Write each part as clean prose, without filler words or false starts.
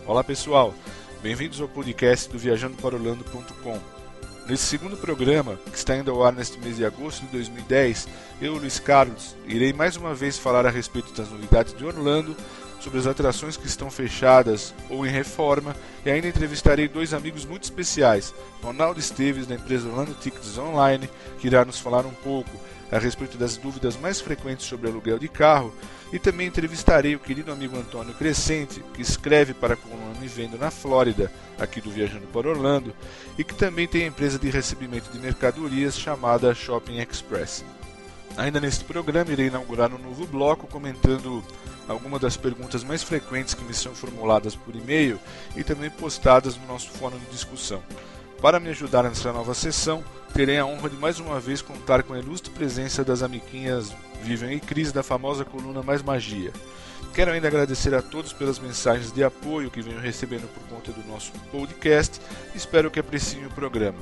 Olá pessoal, bem-vindos ao podcast do viajandoparorlando.com. Nesse segundo programa, que está indo ao ar neste mês de agosto de 2010, eu, Luiz Carlos, irei mais uma vez falar a respeito das novidades de Orlando, sobre as atrações que estão fechadas ou em reforma, e ainda entrevistarei dois amigos muito especiais, Ronaldo Esteves, da empresa Orlando Tickets Online, que irá nos falar um pouco a respeito das dúvidas mais frequentes sobre aluguel de carro, e também entrevistarei o querido amigo Antônio Crescente, que escreve para a coluna Me Vendo na Flórida, aqui do Viajando para Orlando, e que também tem a empresa de recebimento de mercadorias chamada Shopping Express. Ainda neste programa irei inaugurar um novo bloco comentando algumas das perguntas mais frequentes que me são formuladas por e-mail e também postadas no nosso fórum de discussão. Para me ajudar nessa nova sessão, terei a honra de mais uma vez contar com a ilustre presença das amiguinhas Vivian e Cris da famosa coluna Mais Magia. Quero ainda agradecer a todos pelas mensagens de apoio que venho recebendo por conta do nosso podcast e espero que apreciem o programa.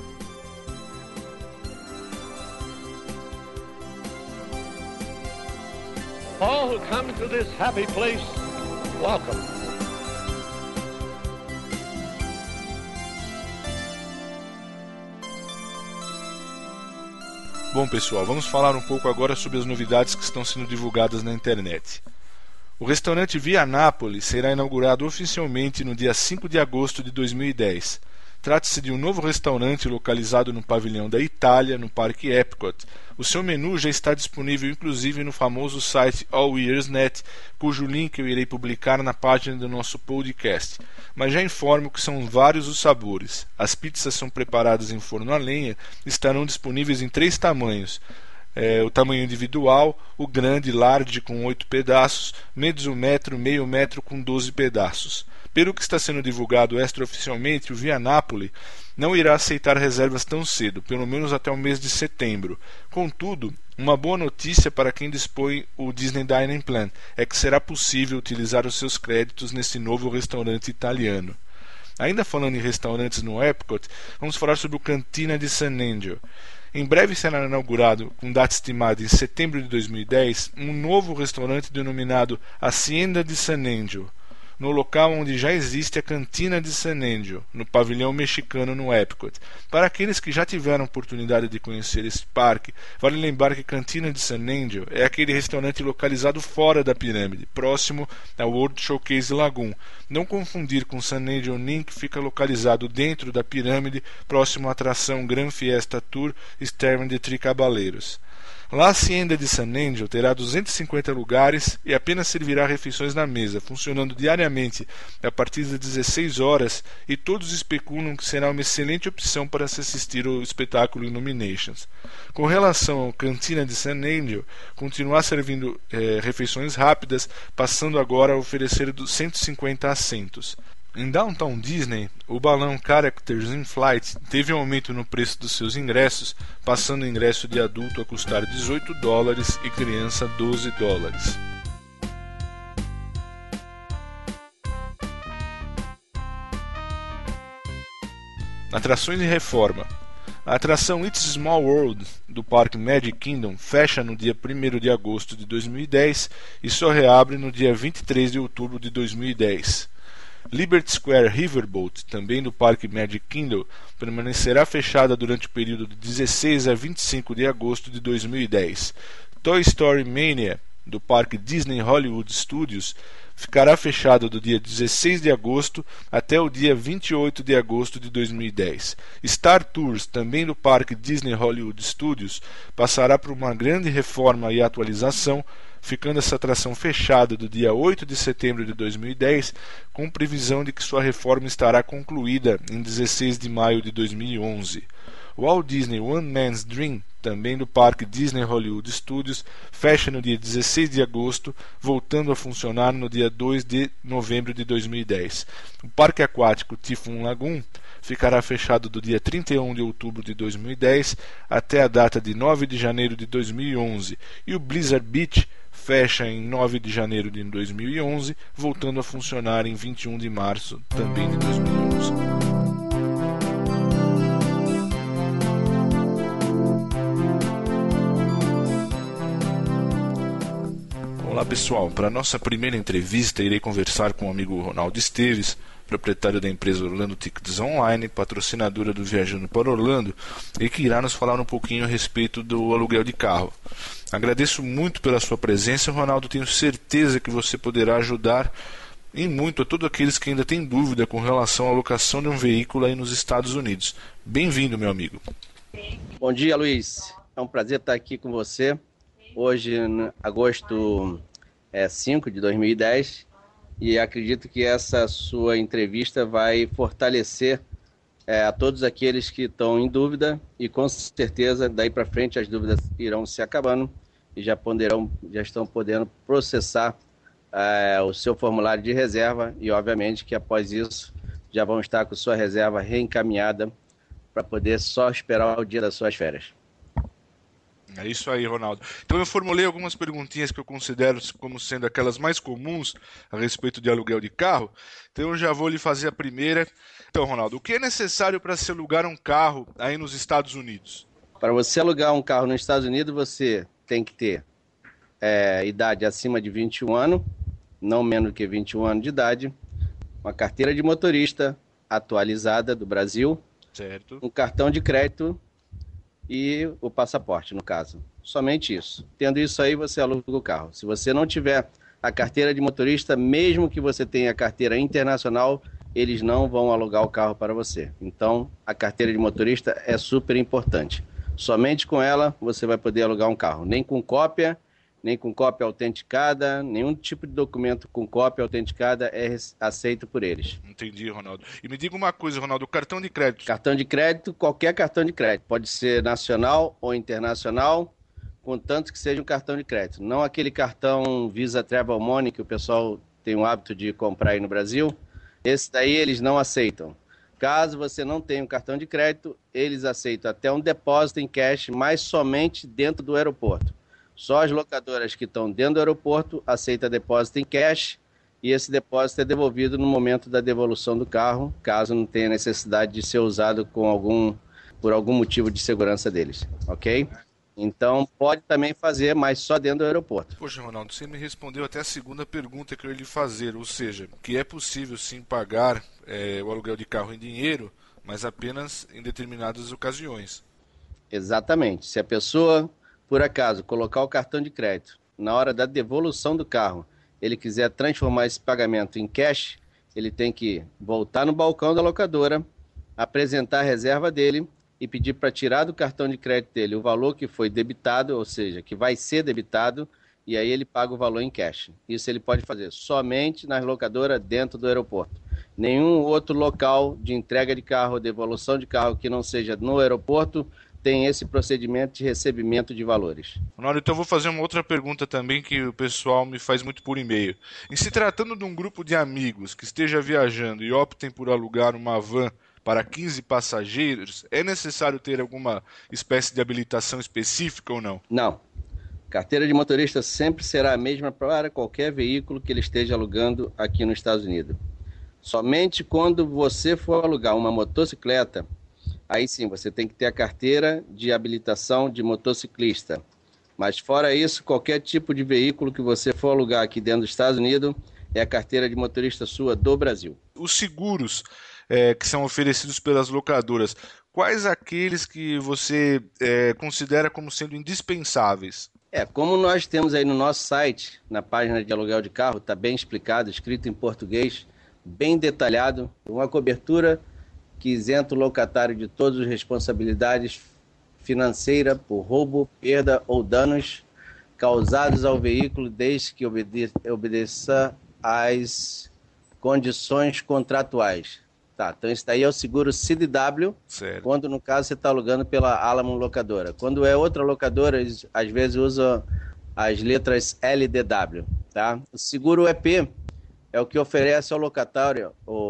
All who come to this happy place, welcome. Bom pessoal, vamos falar um pouco agora sobre as novidades que estão sendo divulgadas na internet. O restaurante Via Napoli será inaugurado oficialmente no dia 5 de agosto de 2010. Trata-se de um novo restaurante localizado no pavilhão da Itália, no Parque Epcot. O seu menu já está disponível inclusive no famoso site AllEarsNet, cujo link eu irei publicar na página do nosso podcast. Mas já informo que são vários os sabores. As pizzas são preparadas em forno a lenha e estarão disponíveis em 3 tamanhos. O tamanho individual, o grande, large com 8 pedaços, mezzo metro, meio metro com 12 pedaços. Pelo que está sendo divulgado extraoficialmente, o Via Napoli não irá aceitar reservas tão cedo, pelo menos até o mês de setembro. Contudo, uma boa notícia para quem dispõe o Disney Dining Plan é que será possível utilizar os seus créditos nesse novo restaurante italiano. Ainda falando em restaurantes no Epcot, vamos falar sobre o Cantina di San Angelo. Em breve será inaugurado, com data estimada em setembro de 2010, um novo restaurante denominado Hacienda di San Angelo, no local onde já existe a Cantina de San Angelo, no pavilhão mexicano no Epcot. Para aqueles que já tiveram oportunidade de conhecer esse parque, vale lembrar que Cantina de San Angelo é aquele restaurante localizado fora da pirâmide, próximo ao World Showcase Lagoon. Não confundir com San Angelo Inn, que fica localizado dentro da pirâmide, próximo à atração Gran Fiesta Tour Stern de Tricabaleiros. Lá a Hacienda de San Angelo terá 250 lugares e apenas servirá refeições na mesa, funcionando diariamente a partir das 16 horas, e todos especulam que será uma excelente opção para se assistir ao espetáculo Illuminations. Com relação ao Cantina de San Angelo, continuar servindo refeições rápidas, passando agora a oferecer 150 assentos. Em Downtown Disney, o balão Characters in Flight teve um aumento no preço dos seus ingressos, passando o ingresso de adulto a custar $18 e criança $12. Atrações em reforma. A atração It's Small World do parque Magic Kingdom fecha no dia 1º de agosto de 2010 e só reabre no dia 23 de outubro de 2010. Liberty Square Riverboat, também do parque Magic Kingdom, permanecerá fechada durante o período de 16 a 25 de agosto de 2010. Toy Story Mania, do parque Disney Hollywood Studios, ficará fechado do dia 16 de agosto até o dia 28 de agosto de 2010. Star Tours, também do parque Disney Hollywood Studios, passará por uma grande reforma e atualização, ficando essa atração fechada do dia 8 de setembro de 2010, com previsão de que sua reforma estará concluída em 16 de maio de 2011. O Walt Disney One Man's Dream, também do parque Disney Hollywood Studios, fecha no dia 16 de agosto, voltando a funcionar no dia 2 de novembro de 2010. O parque aquático Typhoon Lagoon ficará fechado do dia 31 de outubro de 2010 até a data de 9 de janeiro de 2011, e o Blizzard Beach fecha em 9 de janeiro de 2011, voltando a funcionar em 21 de março também de 2011. Olá pessoal, para nossa primeira entrevista irei conversar com o amigo Ronaldo Esteves, proprietário da empresa Orlando Tickets Online, patrocinadora do Viajando para Orlando, e que irá nos falar um pouquinho a respeito do aluguel de carro. Agradeço muito pela sua presença, Ronaldo, tenho certeza que você poderá ajudar em muito a todos aqueles que ainda têm dúvida com relação à locação de um veículo aí nos Estados Unidos. Bem-vindo, meu amigo. Bom dia, Luiz. É um prazer estar aqui com você. Hoje, em agosto 5 de 2010, e acredito que essa sua entrevista vai fortalecer a todos aqueles que estão em dúvida, e com certeza daí para frente as dúvidas irão se acabando e já estão podendo processar o seu formulário de reserva, e obviamente que após isso já vão estar com sua reserva reencaminhada para poder só esperar o dia das suas férias. É isso aí, Ronaldo. Então eu formulei algumas perguntinhas que eu considero como sendo aquelas mais comuns a respeito de aluguel de carro. Então eu já vou lhe fazer a primeira. Então, Ronaldo, o que é necessário para se alugar um carro aí nos Estados Unidos? Para você alugar um carro nos Estados Unidos, você tem que ter idade acima de 21 anos, não menos do que 21 anos de idade, uma carteira de motorista atualizada do Brasil, certo, um cartão de crédito e o passaporte, no caso. Somente isso. Tendo isso aí, você aluga o carro. Se você não tiver a carteira de motorista, mesmo que você tenha a carteira internacional, eles não vão alugar o carro para você. Então, a carteira de motorista é super importante. Somente com ela, você vai poder alugar um carro. Nem com cópia autenticada, nenhum tipo de documento com cópia autenticada é aceito por eles. Entendi, Ronaldo. E me diga uma coisa, Ronaldo, cartão de crédito. Cartão de crédito, qualquer cartão de crédito. Pode ser nacional ou internacional, contanto que seja um cartão de crédito. Não aquele cartão Visa Travel Money que o pessoal tem o hábito de comprar aí no Brasil. Esse daí eles não aceitam. Caso você não tenha um cartão de crédito, eles aceitam até um depósito em cash, mas somente dentro do aeroporto. Só as locadoras que estão dentro do aeroporto aceitam depósito em cash, e esse depósito é devolvido no momento da devolução do carro, caso não tenha necessidade de ser usado por algum motivo de segurança deles, ok? Então pode também fazer, mas só dentro do aeroporto. Poxa, Ronaldo, você me respondeu até a segunda pergunta que eu ia lhe fazer, ou seja, que é possível sim pagar o aluguel de carro em dinheiro, mas apenas em determinadas ocasiões. Exatamente. Se a pessoa, por acaso, colocar o cartão de crédito na hora da devolução do carro, ele quiser transformar esse pagamento em cash, ele tem que voltar no balcão da locadora, apresentar a reserva dele e pedir para tirar do cartão de crédito dele o valor que foi debitado, ou seja, que vai ser debitado, e aí ele paga o valor em cash. Isso ele pode fazer somente nas locadoras dentro do aeroporto. Nenhum outro local de entrega de carro, devolução de carro que não seja no aeroporto tem esse procedimento de recebimento de valores. Ronaldo, então eu vou fazer uma outra pergunta também que o pessoal me faz muito por e-mail. Em se tratando de um grupo de amigos que esteja viajando e optem por alugar uma van para 15 passageiros, é necessário ter alguma espécie de habilitação específica ou não? Não. Carteira de motorista sempre será a mesma para qualquer veículo que ele esteja alugando aqui nos Estados Unidos. Somente quando você for alugar uma motocicleta, aí sim, você tem que ter a carteira de habilitação de motociclista. Mas fora isso, qualquer tipo de veículo que você for alugar aqui dentro dos Estados Unidos é a carteira de motorista sua do Brasil. Os seguros que são oferecidos pelas locadoras, quais aqueles que você considera como sendo indispensáveis? Como nós temos aí no nosso site, na página de aluguel de carro, está bem explicado, escrito em português, bem detalhado, uma cobertura que isenta o locatário de todas as responsabilidades financeiras por roubo, perda ou danos causados ao veículo, desde que obedeça às condições contratuais. Tá, então esse daí é o seguro CDW, certo, quando no caso você está alugando pela Alamo Locadora. Quando é outra locadora, eles às vezes usam as letras LDW. Tá? O seguro EP é o que oferece ao locatário,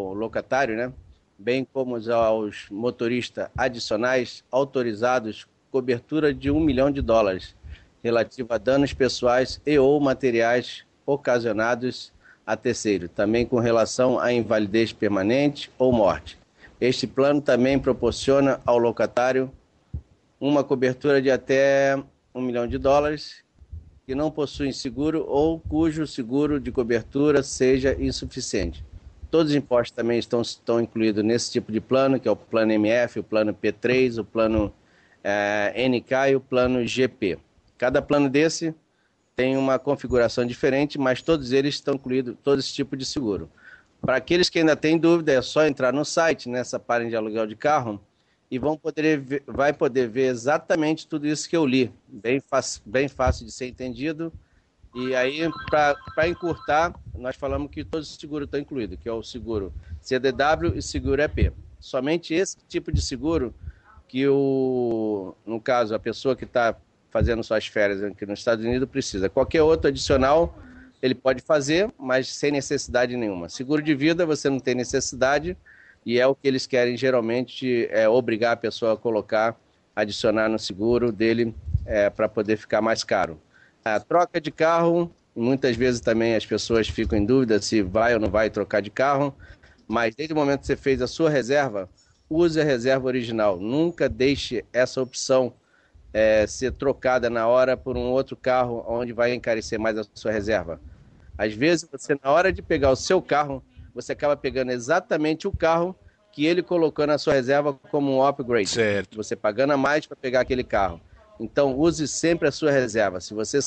né? Bem como aos motoristas adicionais autorizados, cobertura de $1 milhão relativa a danos pessoais e ou materiais ocasionados a terceiro, também com relação à invalidez permanente ou morte. Este plano também proporciona ao locatário uma cobertura de até $1 milhão que não possuem seguro ou cujo seguro de cobertura seja insuficiente. Todos os impostos também estão incluídos nesse tipo de plano, que é o plano MF, o plano P3, o plano NK e o plano GP. Cada plano desse tem uma configuração diferente, mas todos eles estão incluídos, todo esse tipo de seguro. Para aqueles que ainda têm dúvida, é só entrar no site, nessa página de aluguel de carro, e vai poder ver exatamente tudo isso que eu li. Bem fácil de ser entendido. E aí, para encurtar, nós falamos que todos os seguros estão incluídos, que é o seguro CDW e seguro EP. Somente esse tipo de seguro que, no caso, a pessoa que está fazendo suas férias aqui nos Estados Unidos precisa. Qualquer outro adicional ele pode fazer, mas sem necessidade nenhuma. Seguro de vida você não tem necessidade, e é o que eles querem geralmente, obrigar a pessoa a colocar, adicionar no seguro dele para poder ficar mais caro. A troca de carro, muitas vezes também as pessoas ficam em dúvida se vai ou não vai trocar de carro, mas desde o momento que você fez a sua reserva, use a reserva original. Nunca deixe essa opção ser trocada na hora por um outro carro, onde vai encarecer mais a sua reserva. Às vezes, você, na hora de pegar o seu carro, você acaba pegando exatamente o carro que ele colocou na sua reserva como um upgrade. Certo. Você pagando a mais para pegar aquele carro. Então, use sempre a sua reserva. Se você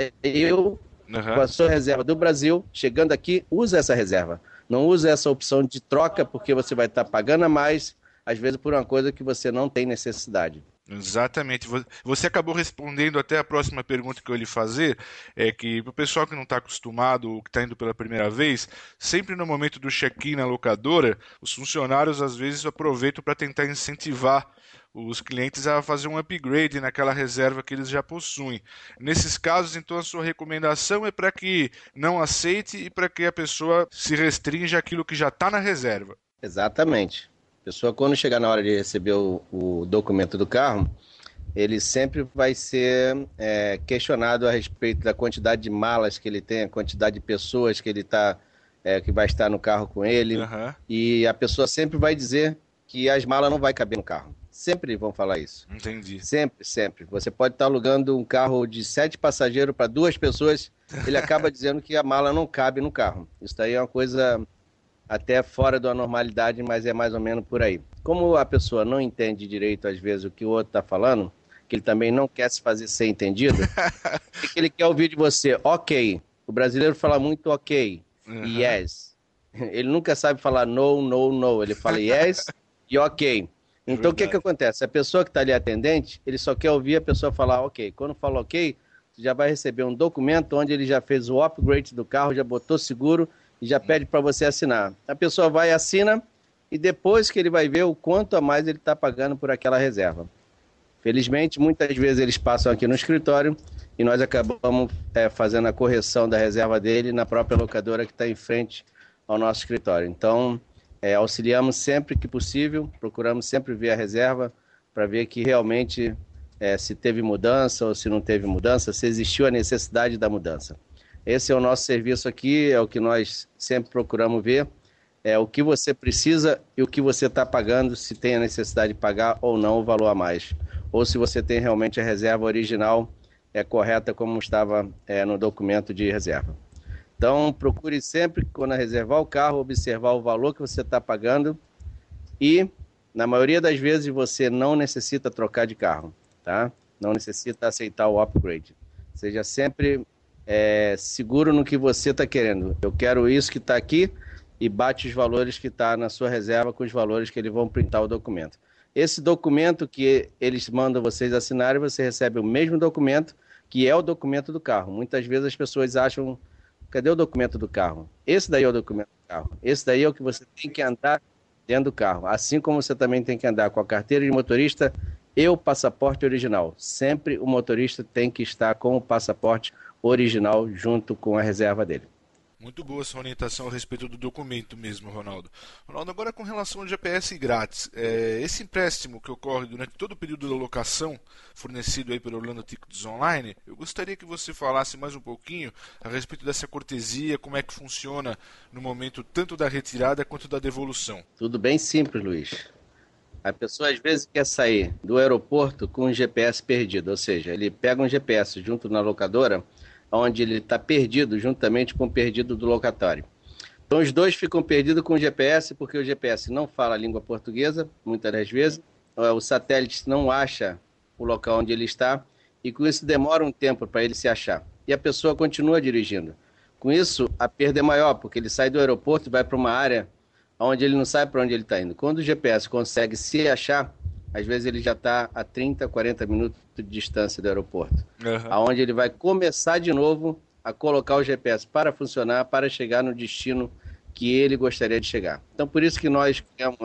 saiu com a sua reserva do Brasil, chegando aqui, use essa reserva. Não use essa opção de troca, porque você vai estar pagando a mais, às vezes por uma coisa que você não tem necessidade. Exatamente. Você acabou respondendo até a próxima pergunta que eu ia lhe fazer, é que para o pessoal que não está acostumado ou que está indo pela primeira vez, sempre no momento do check-in na locadora, os funcionários às vezes aproveitam para tentar incentivar os clientes a fazer um upgrade naquela reserva que eles já possuem. Nesses casos, então, a sua recomendação é para que não aceite e para que a pessoa se restrinja àquilo que já está na reserva. Exatamente. A pessoa, quando chegar na hora de receber o documento do carro, ele sempre vai ser questionado a respeito da quantidade de malas que ele tem, a quantidade de pessoas que ele que vai estar no carro com ele. E a pessoa sempre vai dizer que as malas não vai caber no carro. Sempre vão falar isso. Entendi. Sempre, sempre. Você pode estar alugando um carro de 7 passageiros para 2 pessoas, ele acaba dizendo que a mala não cabe no carro. Isso daí é uma coisa até fora da normalidade, mas é mais ou menos por aí. Como a pessoa não entende direito, às vezes, o que o outro está falando, que ele também não quer se fazer ser entendido, o que ele quer ouvir de você? Ok. O brasileiro fala muito ok, yes. Ele nunca sabe falar no, no, no. Ele fala yes e ok. Então, o que acontece? A pessoa que está ali atendente, ele só quer ouvir a pessoa falar ok. Quando fala ok, você já vai receber um documento onde ele já fez o upgrade do carro, já botou seguro e já pede para você assinar. A pessoa vai, assina, e depois que ele vai ver o quanto a mais ele está pagando por aquela reserva. Felizmente, muitas vezes eles passam aqui no escritório e nós acabamos fazendo a correção da reserva dele na própria locadora que está em frente ao nosso escritório. Então, auxiliamos sempre que possível, procuramos sempre ver a reserva para ver que realmente se teve mudança ou se não teve mudança, se existiu a necessidade da mudança. Esse é o nosso serviço aqui, é o que nós sempre procuramos ver, é o que você precisa e o que você está pagando, se tem a necessidade de pagar ou não o valor a mais. Ou se você tem realmente a reserva original correta como estava no documento de reserva. Então, procure sempre, quando reservar o carro, observar o valor que você está pagando e, na maioria das vezes, você não necessita trocar de carro, tá? Não necessita aceitar o upgrade. Seja sempre seguro no que você está querendo. Eu quero isso que está aqui e bate os valores que está na sua reserva com os valores que eles vão printar o documento. Esse documento que eles mandam vocês assinarem, você recebe o mesmo documento, que é o documento do carro. Muitas vezes as pessoas acham, cadê o documento do carro? Esse daí é o documento do carro. Esse daí é o que você tem que andar dentro do carro. Assim como você também tem que andar com a carteira de motorista e o passaporte original. Sempre o motorista tem que estar com o passaporte original junto com a reserva dele. Muito boa essa orientação a respeito do documento mesmo, Ronaldo. Ronaldo, agora com relação ao GPS grátis, esse empréstimo que ocorre durante todo o período da locação, fornecido aí pelo Orlando Tickets Online, eu gostaria que você falasse mais um pouquinho a respeito dessa cortesia, como é que funciona no momento tanto da retirada quanto da devolução. Tudo bem simples, Luiz. A pessoa às vezes quer sair do aeroporto com um GPS perdido, ou seja, ele pega um GPS junto na locadora, onde ele está perdido, juntamente com o perdido do locatário. Então os dois ficam perdidos com o GPS, porque o GPS não fala a língua portuguesa, muitas das vezes, o satélite não acha o local onde ele está, e com isso demora um tempo para ele se achar. E a pessoa continua dirigindo. Com isso, a perda é maior, porque ele sai do aeroporto e vai para uma área onde ele não sabe para onde ele está indo. Quando o GPS consegue se achar, às vezes ele já está a 30, 40 minutos de distância do aeroporto. Onde ele vai começar de novo a colocar o GPS para funcionar, para chegar no destino que ele gostaria de chegar. Então, por isso que nós temos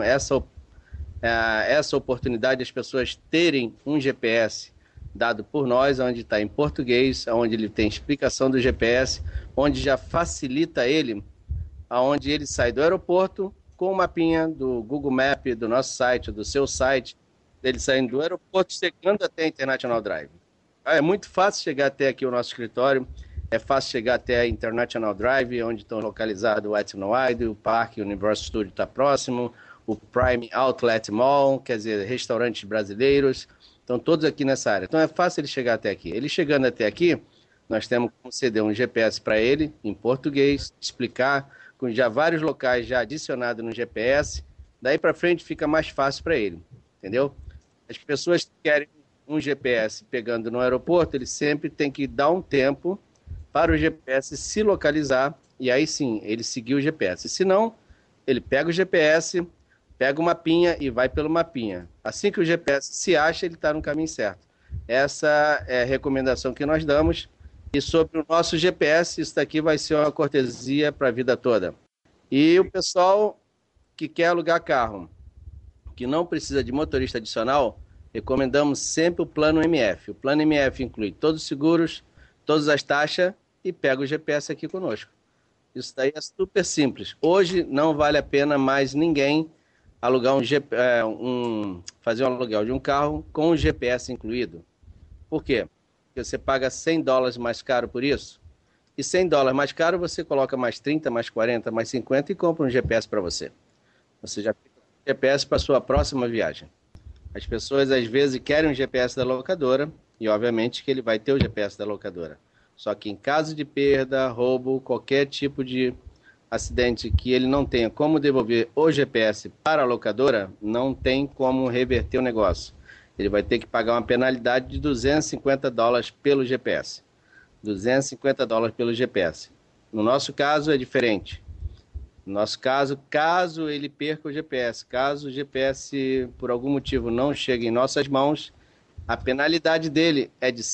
essa oportunidade de as pessoas terem um GPS dado por nós, onde está em português, onde ele tem explicação do GPS, onde já facilita ele, aonde ele sai do aeroporto com o mapinha do Google Maps, do nosso site, do seu site, ele saindo do aeroporto, chegando até a International Drive. É muito fácil chegar até aqui o nosso escritório, é fácil chegar até a International Drive, onde estão localizados o Wet n Wild, o Parque Universal Studio está próximo, o Prime Outlet Mall, quer dizer, restaurantes brasileiros, estão todos aqui nessa área. Então é fácil ele chegar até aqui. Ele chegando até aqui, nós temos que conceder um GPS para ele, em português, explicar, com já vários locais já adicionados no GPS, daí para frente fica mais fácil para ele, entendeu? As pessoas que querem um GPS pegando no aeroporto, ele sempre tem que dar um tempo para o GPS se localizar, e aí sim, ele seguir o GPS. Se não, ele pega o GPS, pega o mapinha e vai pelo mapinha. Assim que o GPS se acha, ele está no caminho certo. Essa é a recomendação que nós damos. E sobre o nosso GPS, isso daqui vai ser uma cortesia para a vida toda. E o pessoal que quer alugar carro, que não precisa de motorista adicional, recomendamos sempre o plano MF. O plano MF inclui todos os seguros, todas as taxas e pega o GPS aqui conosco. Isso daí é super simples. Hoje não vale a pena mais ninguém alugar fazer um aluguel de um carro com o GPS incluído. Por quê? Porque você paga $100 mais caro por isso, e $100 mais caro você coloca mais 30, mais 40, mais 50 e compra um GPS para você. Você já fica com o GPS para a sua próxima viagem. As pessoas às vezes querem um GPS da locadora, e obviamente que ele vai ter o GPS da locadora. Só que em caso de perda, roubo, qualquer tipo de acidente que ele não tenha como devolver o GPS para a locadora, não tem como reverter o negócio. Ele vai ter que pagar uma penalidade de $250 pelo GPS. $250 pelo GPS. No nosso caso é diferente. No nosso caso, caso ele perca o GPS, caso o GPS por algum motivo não chegue em nossas mãos, a penalidade dele é de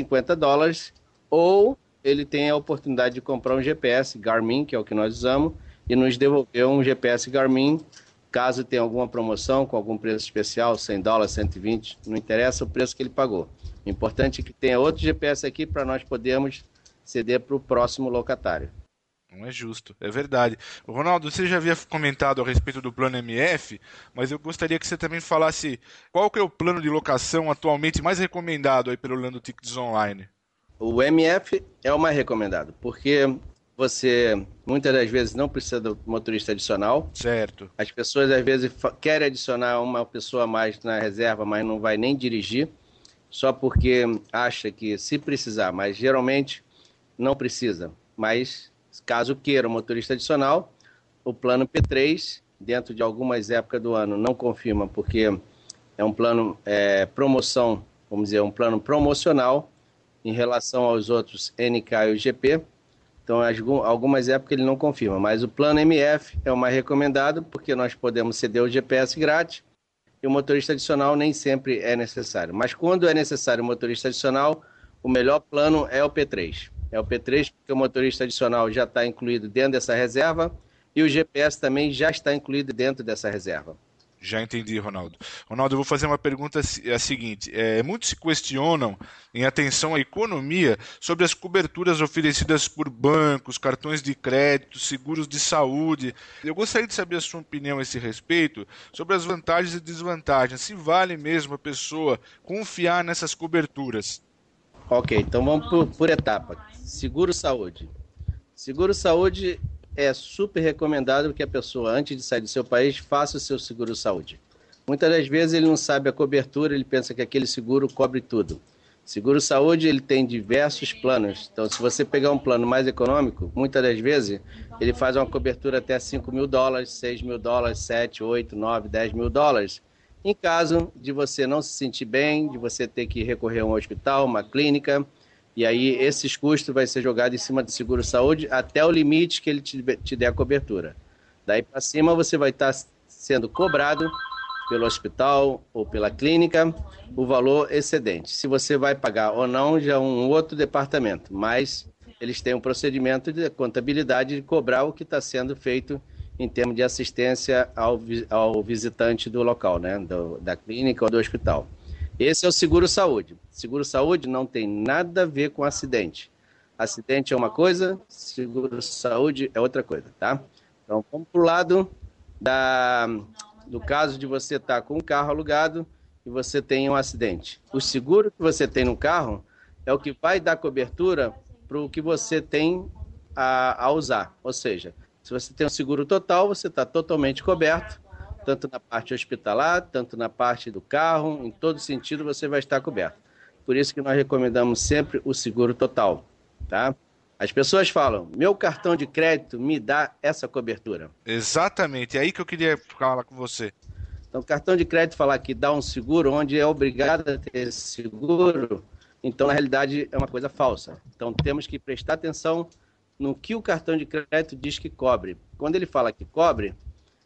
$150, ou ele tem a oportunidade de comprar um GPS Garmin, que é o que nós usamos, e nos devolver um GPS Garmin, caso tenha alguma promoção com algum preço especial, $100, $120, não interessa o preço que ele pagou. O importante é que tenha outro GPS aqui para nós podermos ceder para o próximo locatário. Não é justo, é verdade. Ronaldo, você já havia comentado a respeito do plano MF, mas eu gostaria que você também falasse qual que é o plano de locação atualmente mais recomendado aí pelo Orlando Tickets Online. O MF é o mais recomendado, porque você muitas das vezes não precisa do motorista adicional. Certo. As pessoas às vezes querem adicionar uma pessoa a mais na reserva, mas não vai nem dirigir, só porque acha que se precisar, mas geralmente não precisa. Mas caso queira um motorista adicional, o plano P3, dentro de algumas épocas do ano, não confirma, porque é um plano promoção, vamos dizer, um plano promocional em relação aos outros NK e o GP. Então, algumas épocas ele não confirma, mas o plano MF é o mais recomendado, porque nós podemos ceder o GPS grátis e o motorista adicional nem sempre é necessário. Mas quando é necessário o motorista adicional, o melhor plano é o P3. É o P3 porque o motorista adicional já está incluído dentro dessa reserva e o GPS também já está incluído dentro dessa reserva. Já entendi, Ronaldo. Ronaldo, eu vou fazer uma pergunta a seguinte. Muitos se questionam, em atenção à economia, sobre as coberturas oferecidas por bancos, cartões de crédito, seguros de saúde. Eu gostaria de saber a sua opinião a esse respeito, sobre as vantagens e desvantagens. Se vale mesmo a pessoa confiar nessas coberturas? Ok, então vamos por etapa. Seguro-saúde. Seguro-saúde é super recomendado que a pessoa, antes de sair do seu país, faça o seu seguro-saúde. Muitas das vezes ele não sabe a cobertura, ele pensa que aquele seguro cobre tudo. Seguro-saúde, ele tem diversos planos. Então, se você pegar um plano mais econômico, muitas das vezes, ele faz uma cobertura até $5.000, $6.000, 7, 8, 9, $10.000. Em caso de você não se sentir bem, de você ter que recorrer a um hospital, uma clínica, e aí esses custos vai ser jogado em cima do seguro-saúde até o limite que ele te der a cobertura. Daí para cima você vai estar sendo cobrado pelo hospital ou pela clínica o valor excedente. Se você vai pagar ou não, já é um outro departamento, mas eles têm um procedimento de contabilidade de cobrar o que está sendo feito em termos de assistência ao visitante do local, né? Da clínica ou do hospital. Esse é o seguro-saúde. Seguro-saúde não tem nada a ver com acidente. Acidente é uma coisa, seguro-saúde é outra coisa, tá? Então, vamos para o lado do caso de você estar com um carro alugado e você tem um acidente. O seguro que você tem no carro é o que vai dar cobertura para o que você tem a usar. Ou seja, se você tem um seguro total, você está totalmente coberto, tanto na parte hospitalar, tanto na parte do carro, em todo sentido você vai estar coberto. Por isso que nós recomendamos sempre o seguro total, tá? As pessoas falam, meu cartão de crédito me dá essa cobertura. Exatamente, é aí que eu queria falar com você. Então, o cartão de crédito falar que dá um seguro, onde é obrigado a ter esse seguro, então, na realidade, é uma coisa falsa. Então, temos que prestar atenção no que o cartão de crédito diz que cobre. Quando ele fala que cobre,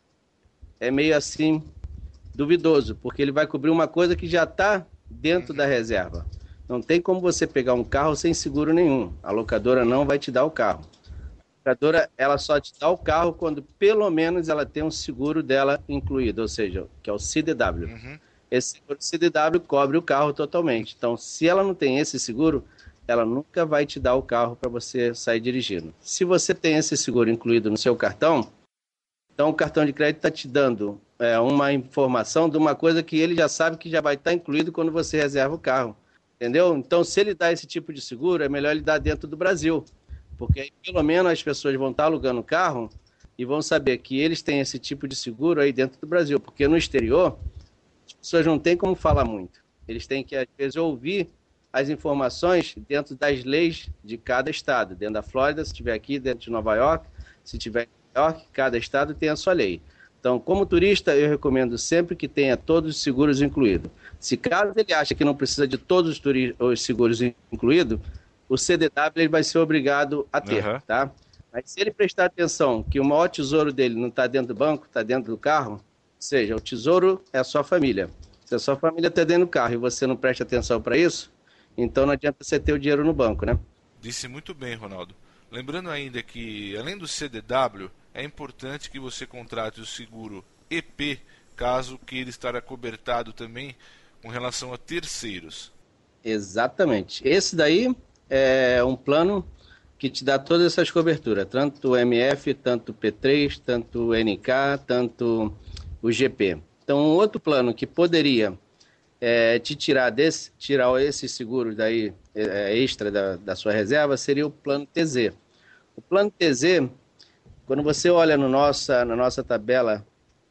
é meio assim duvidoso, porque ele vai cobrir uma coisa que já está dentro da reserva. Não tem como você pegar um carro sem seguro nenhum. A locadora não vai te dar o carro. A locadora, ela só te dá o carro quando pelo menos ela tem um seguro dela incluído, ou seja, que é o CDW. Esse seguro CDW cobre o carro totalmente. Então, se ela não tem esse seguro, ela nunca vai te dar o carro para você sair dirigindo. Se você tem esse seguro incluído no seu cartão, então o cartão de crédito está te dando uma informação de uma coisa que ele já sabe que já vai estar incluído quando você reserva o carro. Entendeu? Então, se ele dá esse tipo de seguro, é melhor ele dar dentro do Brasil. Porque aí, pelo menos, as pessoas vão estar alugando o carro e vão saber que eles têm esse tipo de seguro aí dentro do Brasil. Porque no exterior, as pessoas não têm como falar muito. Eles têm que, às vezes, ouvir as informações dentro das leis de cada estado. Dentro da Flórida, se estiver aqui, dentro de Nova York, se estiver em Nova York, cada estado tem a sua lei. Então, como turista, eu recomendo sempre que tenha todos os seguros incluídos. Se caso ele acha que não precisa de todos os seguros incluídos, o CDW ele vai ser obrigado a ter, tá? Mas se ele prestar atenção que o maior tesouro dele não está dentro do banco, está dentro do carro, ou seja, o tesouro é a sua família. Se a sua família está dentro do carro e você não presta atenção para isso, então não adianta você ter o dinheiro no banco, né? Disse muito bem, Ronaldo. Lembrando ainda que, além do CDW, é importante que você contrate o seguro EP, caso queira estar acobertado também com relação a terceiros. Exatamente. Esse daí é um plano que te dá todas essas coberturas, tanto o MF, tanto o P3, tanto o NK, tanto o GP. Então, um outro plano que poderia te tirar esses seguros daí, extra da sua reserva seria o plano TZ. O plano TZ, quando você olha na nossa tabela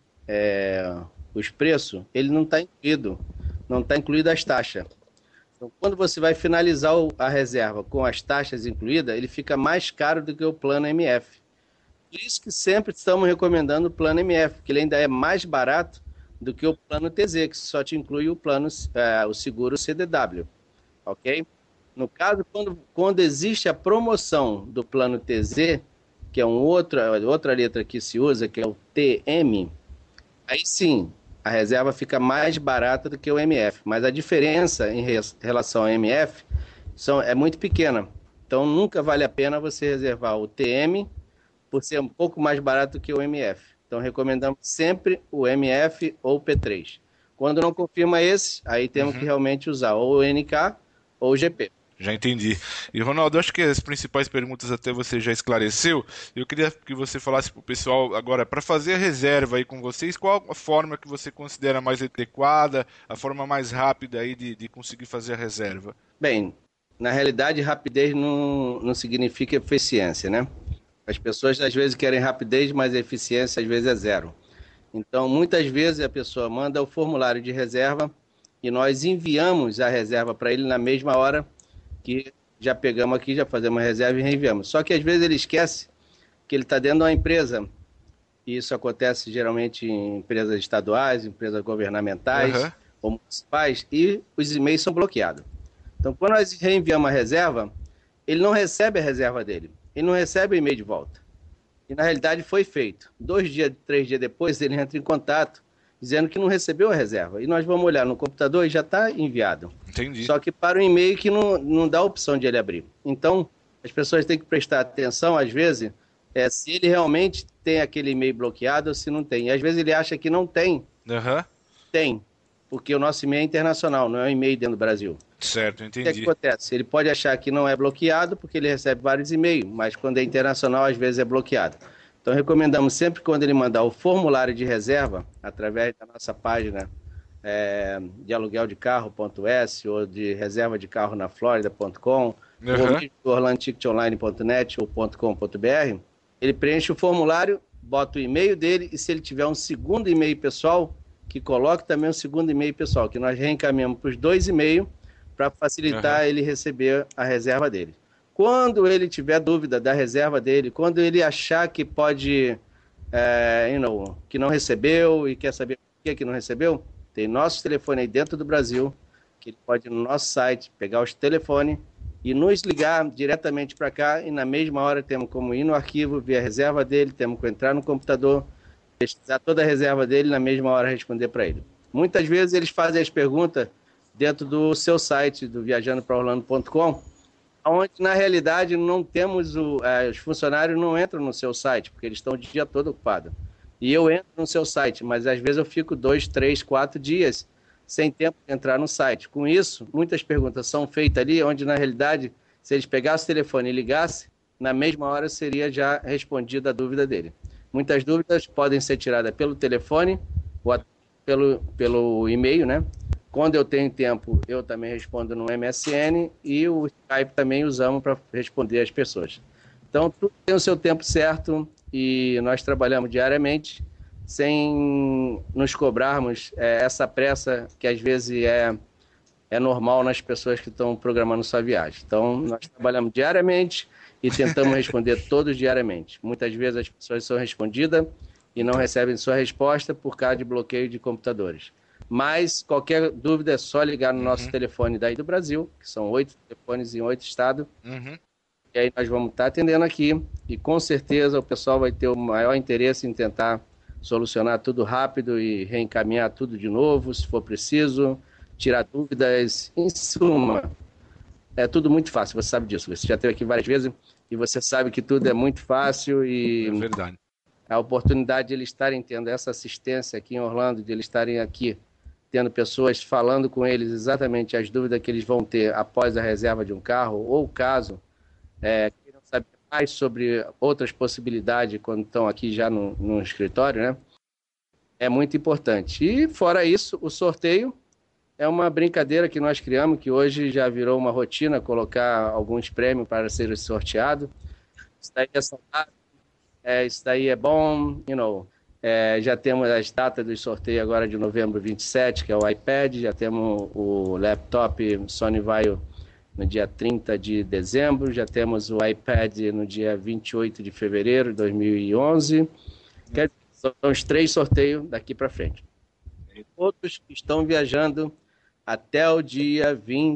os preços, ele não está incluído. Não está incluído as taxas. Então, quando você vai finalizar a reserva com as taxas incluídas, ele fica mais caro do que o plano MF. Por isso que sempre estamos recomendando o plano MF, que ele ainda é mais barato do que o plano TZ, que só te inclui o seguro CDW. Ok? No caso, quando existe a promoção do plano TZ, que é outra letra que se usa, que é o TM, aí sim, a reserva fica mais barata do que o MF, mas a diferença em relação ao MF é muito pequena. Então, nunca vale a pena você reservar o TM por ser um pouco mais barato que o MF. Então, recomendamos sempre o MF ou o P3. Quando não confirma esse, aí temos que realmente usar ou o NK ou o GP. Já entendi. E, Ronaldo, acho que as principais perguntas até você já esclareceu. Eu queria que você falasse para o pessoal agora, para fazer a reserva aí com vocês, qual a forma que você considera mais adequada, a forma mais rápida aí de conseguir fazer a reserva? Bem, na realidade, rapidez não significa eficiência, né? As pessoas às vezes querem rapidez, mas a eficiência às vezes é zero. Então, muitas vezes a pessoa manda o formulário de reserva e nós enviamos a reserva para ele na mesma hora que já pegamos aqui, já fazemos a reserva e reenviamos. Só que às vezes ele esquece que ele está dentro de uma empresa, e isso acontece geralmente em empresas estaduais, empresas governamentais ou municipais, e os e-mails são bloqueados. Então, quando nós reenviamos a reserva, ele não recebe a reserva dele, ele não recebe o e-mail de volta. E na realidade foi feito. 2 dias, 3 dias depois, ele entra em contato dizendo que não recebeu a reserva. E nós vamos olhar no computador e já está enviado. Entendi. Só que para o e-mail que não dá a opção de ele abrir. Então, as pessoas têm que prestar atenção, às vezes, se ele realmente tem aquele e-mail bloqueado ou se não tem. E às vezes ele acha que não tem. Tem. Porque o nosso e-mail é internacional, não é um e-mail dentro do Brasil. Certo, entendi. O que acontece? Ele pode achar que não é bloqueado porque ele recebe vários e-mails, mas quando é internacional, às vezes é bloqueado. Então, recomendamos sempre, quando ele mandar o formulário de reserva, através da nossa página de alugueldecarro.s ou de reserva de carro na Flórida.com, ou do orlandoticketonline.net ou .com.br, ele preenche o formulário, bota o e-mail dele e se ele tiver um segundo e-mail pessoal, que coloque também um segundo e-mail pessoal, que nós reencaminhamos para os 2 e-mails para facilitar ele receber a reserva dele. Quando ele tiver dúvida da reserva dele, quando ele achar que pode, que não recebeu e quer saber por que não recebeu, tem nosso telefone aí dentro do Brasil, que ele pode ir no nosso site, pegar os telefones e nos ligar diretamente para cá e na mesma hora temos como ir no arquivo, ver a reserva dele, temos que entrar no computador, pesquisar toda a reserva dele e na mesma hora responder para ele. Muitas vezes eles fazem as perguntas dentro do seu site, do viajandopraorlando.com, onde na realidade não temos, os funcionários não entram no seu site, porque eles estão o dia todo ocupados. E eu entro no seu site, mas às vezes eu fico 2, 3, 4 dias sem tempo de entrar no site. Com isso, muitas perguntas são feitas ali, onde na realidade, se eles pegassem o telefone e ligassem, na mesma hora seria já respondida a dúvida dele. Muitas dúvidas podem ser tiradas pelo telefone ou pelo e-mail, né? Quando eu tenho tempo, eu também respondo no MSN e o Skype também usamos para responder as pessoas. Então, tudo tem o seu tempo certo e nós trabalhamos diariamente sem nos cobrarmos essa pressa que às vezes é normal nas pessoas que estão programando sua viagem. Então, nós trabalhamos diariamente e tentamos responder todos diariamente. Muitas vezes as pessoas são respondidas e não recebem sua resposta por causa de bloqueio de computadores. Mas qualquer dúvida é só ligar no nosso telefone daí do Brasil, que são 8 telefones em 8 estados. E aí nós vamos estar atendendo aqui e com certeza o pessoal vai ter o maior interesse em tentar solucionar tudo rápido e reencaminhar tudo de novo, se for preciso, tirar dúvidas. Em suma, é tudo muito fácil, você sabe disso. Você já esteve aqui várias vezes e você sabe que tudo é muito fácil e... É verdade. A oportunidade de eles estarem tendo essa assistência aqui em Orlando, de eles estarem aqui tendo pessoas falando com eles exatamente as dúvidas que eles vão ter após a reserva de um carro, ou caso queiram saber mais sobre outras possibilidades quando estão aqui já no escritório, né? É muito importante. E fora isso, o sorteio é uma brincadeira que nós criamos, que hoje já virou uma rotina, colocar alguns prêmios para serem sorteados. Isso daí é saudável, isso daí é bom, já temos as datas do sorteio agora de novembro 27, que é o iPad, já temos o laptop Sony Vaio no dia 30 de dezembro, já temos o iPad no dia 28 de fevereiro de 2011, são os 3 sorteios daqui para frente. Todos que estão viajando até o dia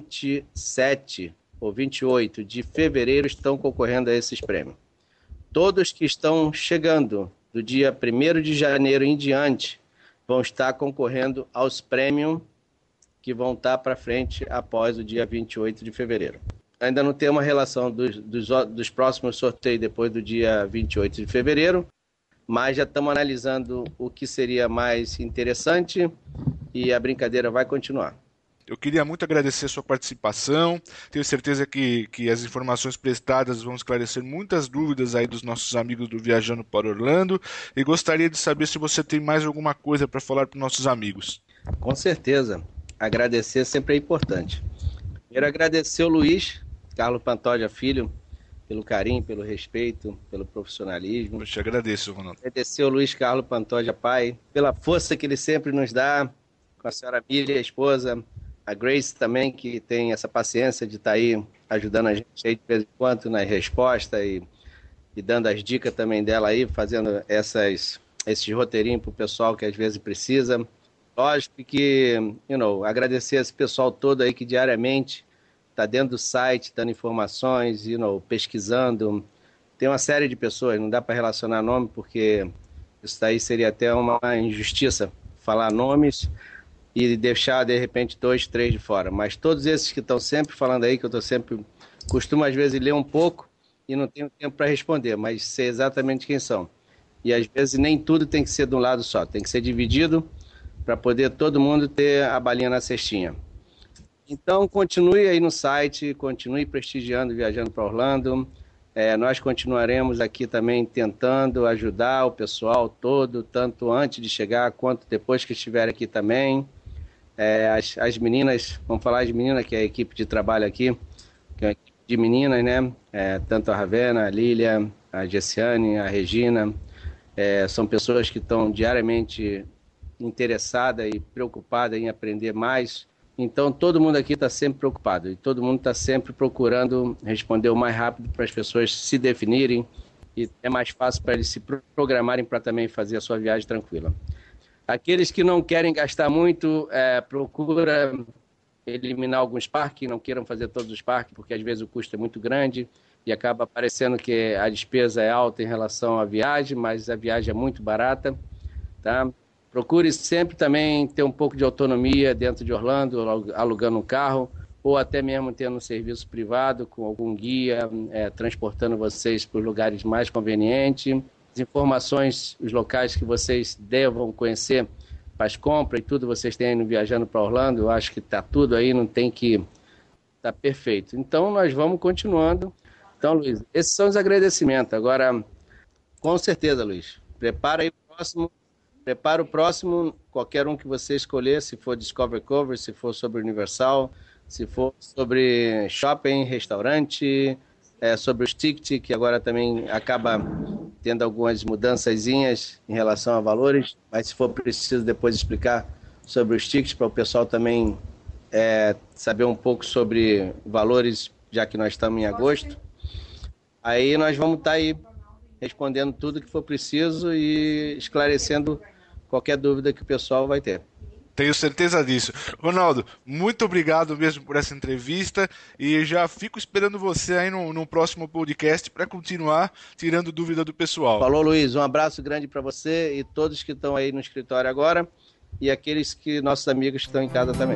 27 ou 28 de fevereiro estão concorrendo a esses prêmios. Todos que estão chegando do dia 1º de janeiro em diante vão estar concorrendo aos prêmios que vão estar para frente após o dia 28 de fevereiro. Ainda não tem uma relação dos próximos sorteios depois do dia 28 de fevereiro, mas já estamos analisando o que seria mais interessante e a brincadeira vai continuar. Eu queria muito agradecer a sua participação, tenho certeza que as informações prestadas vão esclarecer muitas dúvidas aí dos nossos amigos do Viajando para Orlando e gostaria de saber se você tem mais alguma coisa para falar para os nossos amigos. Com certeza, agradecer sempre é importante. Primeiro agradecer o Luiz Carlos Pantoja Filho pelo carinho, pelo respeito, pelo profissionalismo. Eu te agradeço, Ronaldo. Agradecer o Luiz Carlos Pantoja pai pela força que ele sempre nos dá, com a senhora Miriam, a esposa, A Grace também, que tem essa paciência de estar aí ajudando a gente aí de vez em quando na resposta e dando as dicas também dela aí, fazendo esses roteirinhos para o pessoal que às vezes precisa. Lógico que, agradecer esse pessoal todo aí que diariamente está dentro do site, dando informações, pesquisando. Tem uma série de pessoas, não dá para relacionar nome, porque isso daí seria até uma injustiça, falar nomes e deixar, de repente, 2, 3 de fora. Mas todos esses que estão sempre falando aí, que eu costumo às vezes ler um pouco e não tenho tempo para responder, mas sei exatamente quem são. E às vezes nem tudo tem que ser de um lado só, tem que ser dividido para poder todo mundo ter a balinha na cestinha. Então, continue aí no site, continue prestigiando, viajando para Orlando. Nós continuaremos aqui também tentando ajudar o pessoal todo, tanto antes de chegar quanto depois que estiver aqui também. As meninas, vamos falar de meninas, que é a equipe de trabalho aqui, que é uma equipe de meninas, né? Tanto a Ravena, a Lília, a Gessiane, a Regina, são pessoas que estão diariamente interessadas e preocupadas em aprender mais. Então, todo mundo aqui está sempre preocupado e todo mundo está sempre procurando responder o mais rápido para as pessoas se definirem e é mais fácil para eles se programarem para também fazer a sua viagem tranquila. Aqueles que não querem gastar muito, procura eliminar alguns parques, não queiram fazer todos os parques, porque às vezes o custo é muito grande e acaba parecendo que a despesa é alta em relação à viagem, mas a viagem é muito barata, tá? Procure sempre também ter um pouco de autonomia dentro de Orlando, alugando um carro, ou até mesmo tendo um serviço privado com algum guia, transportando vocês para os lugares mais convenientes. As informações, os locais que vocês devam conhecer para as compras e tudo, vocês têm indo viajando para Orlando, eu acho que está tudo aí, não tem que... Está perfeito. Então, nós vamos continuando. Então, Luiz, esses são os agradecimentos. Agora, com certeza, Luiz, prepara aí o próximo, qualquer um que você escolher, se for Discover Cover, se for sobre Universal, se for sobre shopping, restaurante, sobre os tickets, que agora também acaba tendo algumas mudançazinhas em relação a valores, mas se for preciso depois explicar sobre os tickets, para o pessoal também saber um pouco sobre valores, já que nós estamos em agosto. Aí nós vamos estar aí respondendo tudo que for preciso e esclarecendo qualquer dúvida que o pessoal vai ter. Tenho certeza disso. Ronaldo, muito obrigado mesmo por essa entrevista e já fico esperando você aí no próximo podcast para continuar tirando dúvida do pessoal. Falou, Luiz. Um abraço grande para você e todos que estão aí no escritório agora e aqueles que nossos amigos estão em casa também.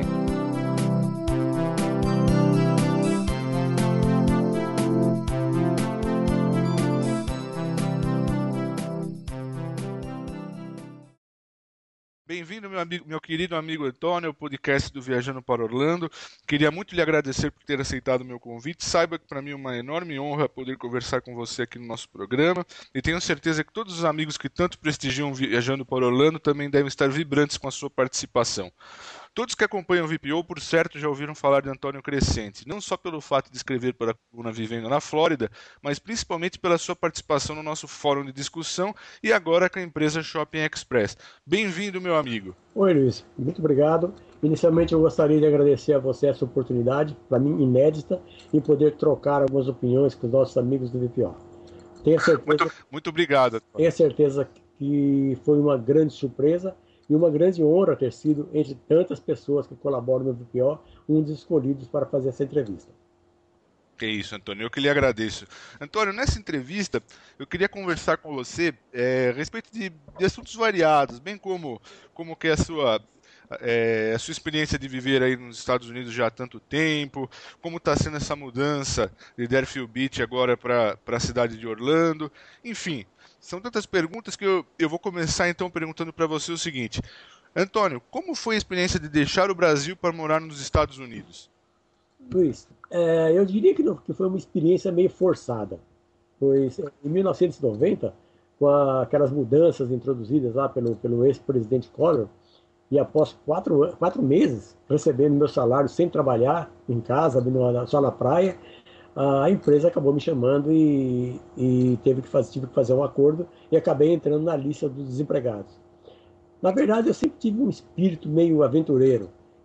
Bem-vindo, meu querido amigo Antônio, ao podcast do Viajando para Orlando. Queria muito lhe agradecer por ter aceitado o meu convite. Saiba que para mim é uma enorme honra poder conversar com você aqui no nosso programa. E tenho certeza que todos os amigos que tanto prestigiam Viajando para Orlando também devem estar vibrantes com a sua participação. Todos que acompanham o VPO, por certo, já ouviram falar de Antônio Crescente, não só pelo fato de escrever para a coluna Vivendo na Flórida, mas principalmente pela sua participação no nosso fórum de discussão e agora com a empresa Shopping Express. Bem-vindo, meu amigo. Oi, Luiz. Muito obrigado. Inicialmente, eu gostaria de agradecer a você essa oportunidade, para mim inédita, em poder trocar algumas opiniões com os nossos amigos do VPO. Tenho certeza, muito obrigado. Tenho certeza que foi uma grande surpresa e uma grande honra ter sido, entre tantas pessoas que colaboram no VPO, um dos escolhidos para fazer essa entrevista. Que isso, Antônio, eu que lhe agradeço. Antônio, nessa entrevista, eu queria conversar com você a respeito de assuntos variados, bem como que é a sua experiência de viver aí nos Estados Unidos já há tanto tempo, como está sendo essa mudança de Deerfield Beach agora para a cidade de Orlando, enfim... São tantas perguntas que eu vou começar então perguntando para você o seguinte. Antônio, como foi a experiência de deixar o Brasil para morar nos Estados Unidos? Luiz, eu diria que foi uma experiência meio forçada, pois em 1990, com aquelas mudanças introduzidas lá pelo ex-presidente Collor, e após 4 meses recebendo meu salário sem trabalhar, em casa, só na praia, a empresa acabou me chamando e tive que fazer um acordo e acabei entrando na lista dos desempregados. Na verdade, eu sempre tive um espírito meio aventureiro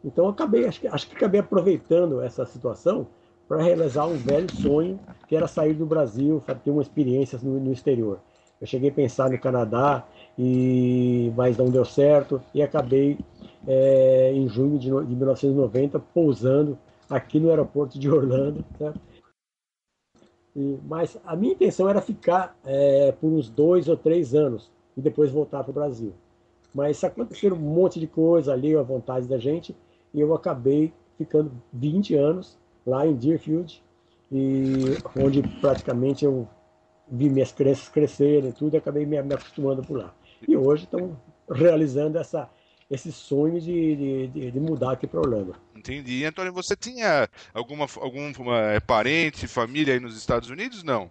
Então acho que acabei aproveitando essa situação para realizar um velho sonho, que era sair do Brasil, ter uma experiência no exterior. Eu cheguei a pensar no Canadá, mas não deu certo, e acabei, em junho de 1990, pousando aqui no aeroporto de Orlando. Certo? Mas a minha intenção era ficar por uns 2 ou 3 anos e depois voltar para o Brasil. Mas aconteceram um monte de coisa ali, à vontade da gente, e eu acabei ficando 20 anos lá em Deerfield, onde praticamente eu vi minhas crianças crescerem e tudo, e acabei me acostumando por lá. E hoje estão realizando esse sonho de mudar aqui para Orlando. Entendi. E, Antônio, você tinha algum parente, família aí nos Estados Unidos? Não?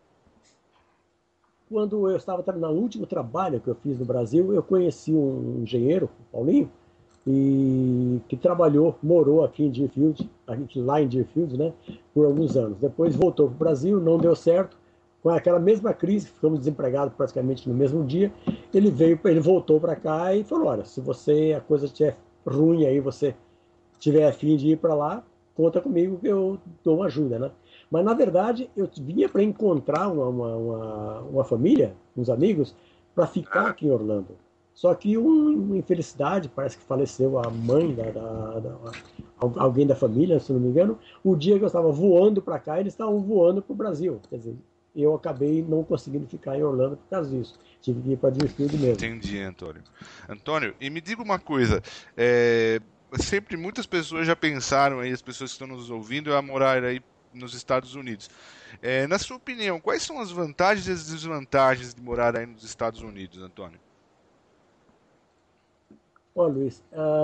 Quando eu estava no último trabalho que eu fiz no Brasil, eu conheci um engenheiro, Paulinho, que morou aqui em Deerfield, lá em Deerfield, né, por alguns anos. Depois voltou para o Brasil, não deu certo. Com aquela mesma crise, ficamos desempregados praticamente no mesmo dia. Ele voltou para cá e falou: olha, se a coisa estiver ruim aí, você tiver a fim de ir para lá, conta comigo que eu dou uma ajuda, né? Mas, na verdade, eu vinha para encontrar uma família, uns amigos, para ficar aqui em Orlando. Só que, uma infelicidade, parece que faleceu a mãe alguém da família, se não me engano. O dia que eu estava voando para cá, eles estavam voando para o Brasil. Quer dizer, eu acabei não conseguindo ficar em Orlando por causa disso. Tive que ir para Deerfield mesmo. Entendi, Antônio. Antônio, e me diga uma coisa. Sempre muitas pessoas já pensaram aí, as pessoas que estão nos ouvindo, a morar aí nos Estados Unidos. Na sua opinião, quais são as vantagens e as desvantagens de morar aí nos Estados Unidos, Antônio? Olha, Luiz,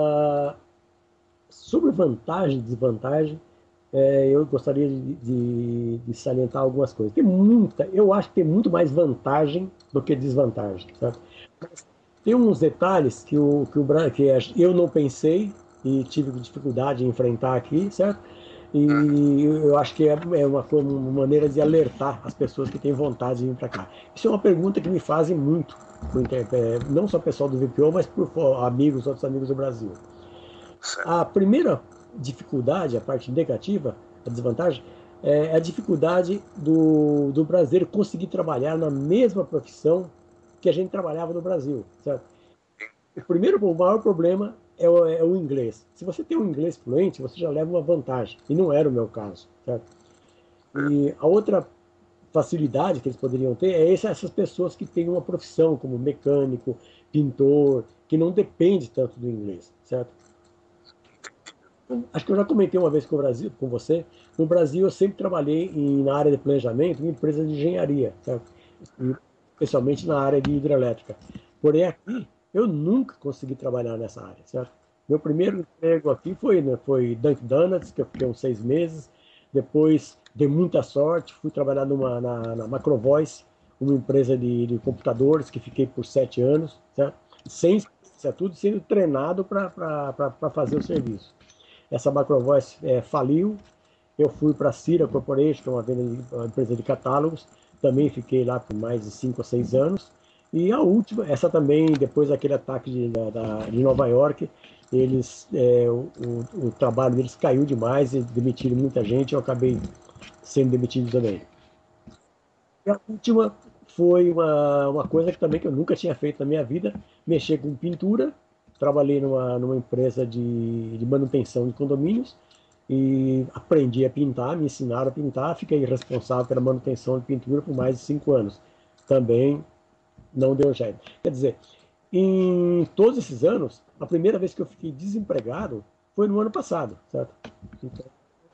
sobre vantagem e desvantagem, eu gostaria de salientar algumas coisas. Eu acho que tem muito mais vantagem do que desvantagem. Certo? Mas tem uns detalhes que eu não pensei e tive dificuldade em enfrentar aqui, certo? E eu acho que é uma maneira de alertar as pessoas que têm vontade de vir para cá. Isso é uma pergunta que me fazem muito, não só o pessoal do VPO, mas por outros amigos do Brasil. A primeira dificuldade, a parte negativa, a desvantagem, é a dificuldade do brasileiro conseguir trabalhar na mesma profissão que a gente trabalhava no Brasil, certo? O maior problema é o inglês. Se você tem um inglês fluente, você já leva uma vantagem, e não era o meu caso, certo? E a outra facilidade que eles poderiam ter é essas pessoas que têm uma profissão como mecânico, pintor, que não depende tanto do inglês, certo? Acho que eu já comentei uma vez com você. No Brasil, eu sempre trabalhei na área de planejamento, em empresas de engenharia, certo? Especialmente na área de hidrelétrica. Porém, aqui, eu nunca consegui trabalhar nessa área, certo? Meu primeiro emprego aqui foi Dunkin' Donuts, que eu fiquei uns 6 meses. Depois, dei muita sorte, fui trabalhar na Macrovoice, uma empresa de computadores, que fiquei por 7 anos, certo? Tudo sendo treinado para fazer o serviço. Essa Macrovoice faliu. Eu fui para a Cira Corporation, que é uma empresa de catálogos. Também fiquei lá por mais de 5 ou 6 anos. E a última, essa também, depois daquele ataque de Nova York, o trabalho deles caiu demais e demitiram muita gente. Eu acabei sendo demitido também. E a última foi uma coisa que eu nunca tinha feito na minha vida, mexer com pintura. Trabalhei numa empresa de manutenção de condomínios e aprendi a pintar, me ensinaram a pintar, fiquei responsável pela manutenção de pintura por mais de 5 anos. Também não deu jeito. Quer dizer, em todos esses anos, a primeira vez que eu fiquei desempregado foi no ano passado, certo? Então,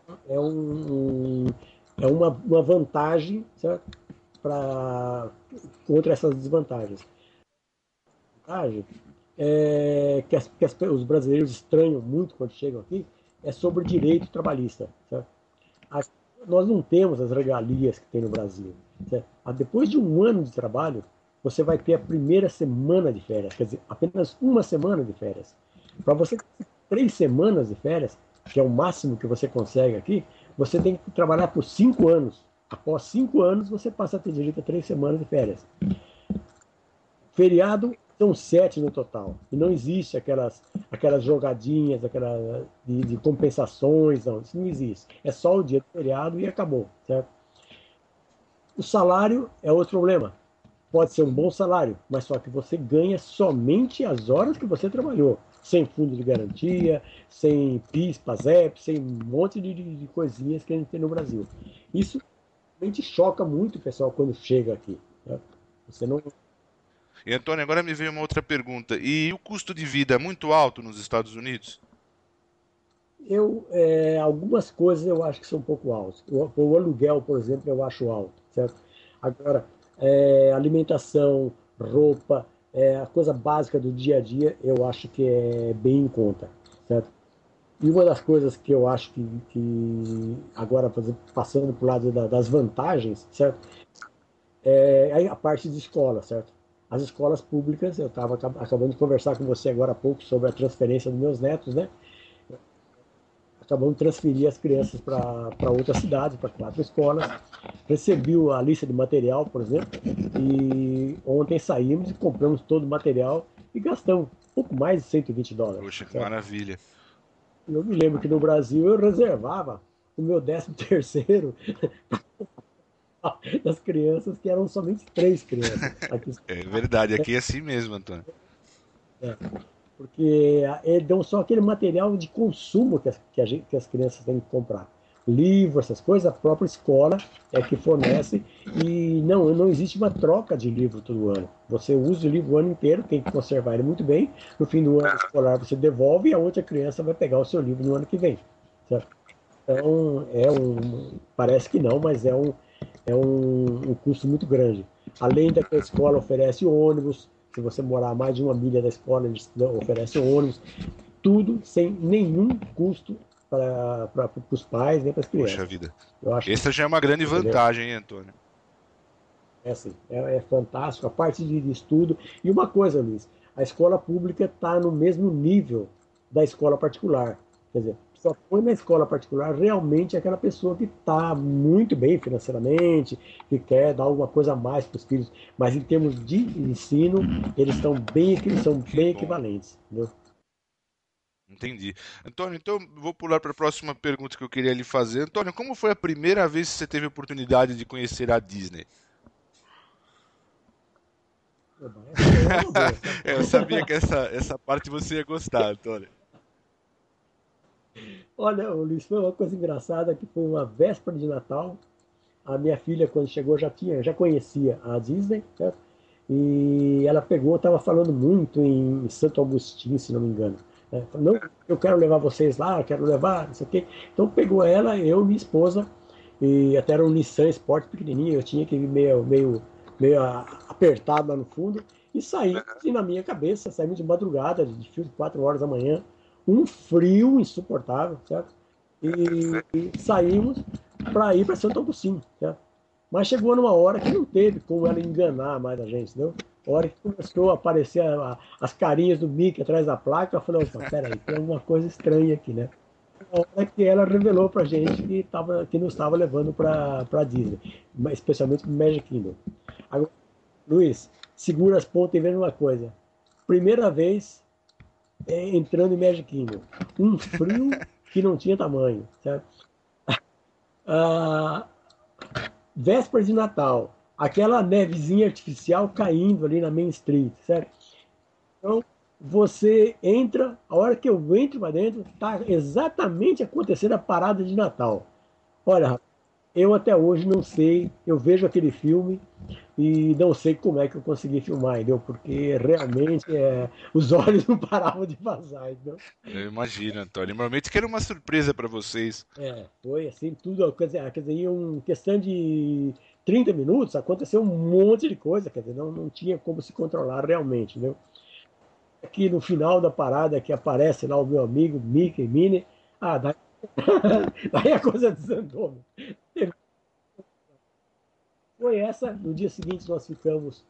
é uma vantagem, certo? Contra essas desvantagens. A vantagem que os brasileiros estranham muito quando chegam aqui é sobre direito trabalhista. Certo? Nós não temos as regalias que tem no Brasil. Certo? Depois de um ano de trabalho, você vai ter a primeira semana de férias, quer dizer, apenas uma semana de férias. Para você ter 3 semanas de férias, que é o máximo que você consegue aqui, você tem que trabalhar por 5 anos. Após 5 anos, você passa a ter direito a 3 semanas de férias. Feriado São 7 no total. E não existe aquelas jogadinhas, de compensações, não. Isso não existe. É só o dia do feriado e acabou, certo? O salário é outro problema. Pode ser um bom salário, mas só que você ganha somente as horas que você trabalhou. Sem fundo de garantia, sem PIS, PASEP, sem um monte de coisinhas que a gente tem no Brasil. Isso realmente choca muito o pessoal quando chega aqui, né? Você não... E Antônio, agora me veio uma outra pergunta. E o custo de vida é muito alto nos Estados Unidos? Algumas coisas eu acho que são um pouco altas. O aluguel, por exemplo, eu acho alto, certo? Agora, alimentação, roupa, a coisa básica do dia a dia, eu acho que é bem em conta, certo? E uma das coisas que eu acho que agora, passando para o lado das vantagens, certo? É a parte de escola, certo? As escolas públicas, eu estava acabando de conversar com você agora há pouco sobre a transferência dos meus netos, né? Acabamos de transferir as crianças para outra cidade, para 4 escolas. Recebi a lista de material, por exemplo, e ontem saímos e compramos todo o material e gastamos um pouco mais de $120. Poxa, que certo? maravilha. Eu me lembro que no Brasil eu reservava o meu 13º das crianças, que eram somente 3 crianças. Aqui, É verdade, aqui é assim mesmo, Antônio. porque dão só aquele material de consumo que as crianças têm que comprar. Livro, essas coisas, a própria escola é que fornece, e não existe uma troca de livro todo ano. Você usa o livro o ano inteiro, tem que conservar ele muito bem, no fim do ano escolar você devolve e a outra criança vai pegar o seu livro no ano que vem. Certo? Então, parece que não, mas é um custo muito grande. Além da que a escola oferece ônibus, se você morar a mais de 1 milha da escola, eles oferecem ônibus, tudo sem nenhum custo para os pais nem para as crianças. Poxa vida. Eu acho Essa já é uma grande vantagem, hein, Antônio? assim, é fantástico, a parte de estudo. E uma coisa, Luiz, a escola pública está no mesmo nível da escola particular. Quer dizer, só põe na escola particular realmente aquela pessoa que está muito bem financeiramente, que quer dar alguma coisa a mais para os filhos. Mas em termos de ensino, eles são bem equivalentes. Entendeu? Entendi. Antônio, então vou pular para a próxima pergunta que eu queria lhe fazer. Antônio, como foi a primeira vez que você teve a oportunidade de conhecer a Disney? Eu sabia que essa parte você ia gostar, Antônio. Olha, Luiz, foi uma coisa engraçada que foi uma véspera de Natal. A minha filha, quando chegou, já conhecia a Disney, certo? E ela pegou, estava falando muito em Santo Agostinho, se não me engano. Falou, não, eu quero levar vocês lá, eu quero levar, não sei o quê. Então pegou ela, eu e minha esposa, e até era um Nissan Sport pequenininho, eu tinha que ir meio apertado lá no fundo, e saímos, e na minha cabeça, saímos de madrugada, de 4 horas da manhã, um frio insuportável, certo? E saímos para ir para Santo Agostinho, certo? Mas chegou numa hora que não teve como ela enganar mais a gente, entendeu? A hora que começou a aparecer as carinhas do Mickey atrás da placa, eu falei, opa, peraí, tem alguma coisa estranha aqui, né? A hora que ela revelou pra gente que nos estava levando pra Disney, especialmente pro Magic Kingdom. Agora, Luiz, segura as pontas e veja uma coisa. Primeira vez entrando em Magic Kingdom. Um frio que não tinha tamanho, certo? Véspera de Natal, aquela nevezinha artificial caindo ali na Main Street, certo? Então, você entra, a hora que eu entro para dentro, está exatamente acontecendo a parada de Natal. Olha, eu até hoje não sei, eu vejo aquele filme e não sei como é que eu consegui filmar, entendeu? Porque realmente os olhos não paravam de vazar, entendeu? Eu imagino, Antônio. Normalmente que era uma surpresa para vocês. Foi assim, tudo, quer dizer, em questão de 30 minutos aconteceu um monte de coisa, quer dizer, não tinha como se controlar realmente, entendeu? Aqui no final da parada que aparece lá o meu amigo Mickey, Minnie, daí a coisa desandou. Foi essa, no dia seguinte nós ficamos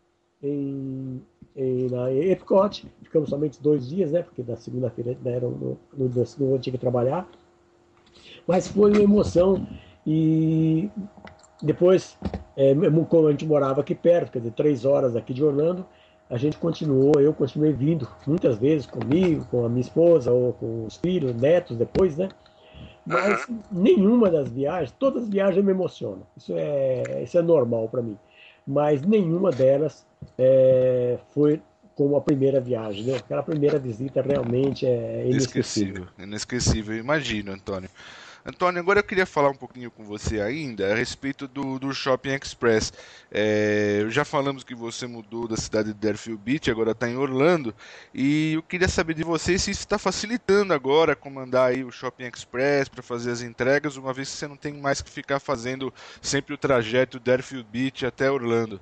na Epcot, ficamos somente 2 dias, né, porque da segunda-feira no segundo eu tinha que trabalhar, mas foi uma emoção. E depois, como a gente morava aqui perto, quer dizer, 3 horas aqui de Orlando, eu continuei vindo muitas vezes comigo, com a minha esposa ou com os filhos, netos depois, né? Mas nenhuma das viagens, todas as viagens me emocionam. Isso é normal para mim. Mas nenhuma delas foi como a primeira viagem, né? Aquela primeira visita realmente é inesquecível. Inesquecível, inesquecível, imagino, Antônio. Antônio, agora eu queria falar um pouquinho com você ainda a respeito do Shopping Express. Já falamos que você mudou da cidade de Deerfield Beach, agora está em Orlando, e eu queria saber de você se isso está facilitando agora comandar aí o Shopping Express para fazer as entregas, uma vez que você não tem mais que ficar fazendo sempre o trajeto Deerfield Beach até Orlando.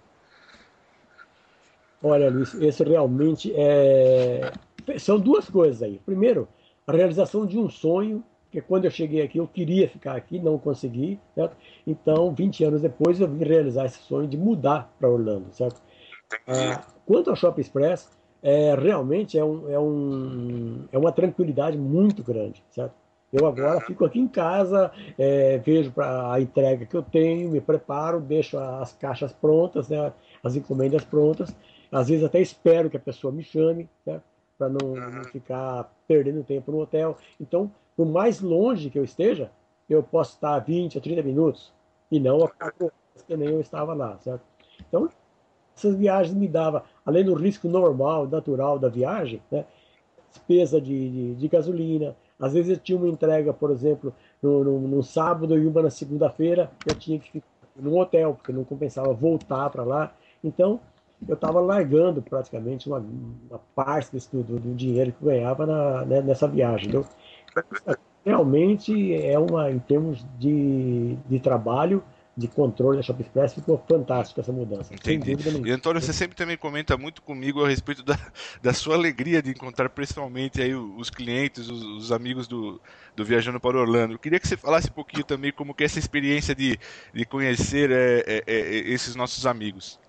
Olha, Luiz, esse realmente é. São duas coisas aí. Primeiro, a realização de um sonho, que quando eu cheguei aqui, eu queria ficar aqui, não consegui, certo? Então, 20 anos depois, eu vim realizar esse sonho de mudar para Orlando, certo? Quanto ao Shopping Express, realmente é uma tranquilidade muito grande, certo? Eu agora fico aqui em casa, vejo para a entrega que eu tenho, me preparo, deixo as caixas prontas, né, as encomendas prontas. Às vezes até espero que a pessoa me chame, né, para não ficar perdendo tempo no hotel. Então, por mais longe que eu esteja, eu posso estar a 20 a 30 minutos e não a 4 horas que nem eu estava lá, certo? Então, essas viagens me davam, além do risco normal, natural da viagem, né, despesa de gasolina. Às vezes eu tinha uma entrega, por exemplo, no sábado e uma na segunda-feira, eu tinha que ficar no hotel, porque não compensava voltar para lá. Então, eu estava largando praticamente uma parte do dinheiro que eu ganhava nessa viagem. Então, realmente em termos de trabalho, de controle da Shop Express, ficou fantástico essa mudança, sem Entendi. dúvida E nenhuma. Antônio, você sempre também comenta muito comigo a respeito da sua alegria de encontrar pessoalmente aí os clientes, os amigos do Viajando para Orlando. Eu queria que você falasse um pouquinho também como que é essa experiência de conhecer esses nossos amigos.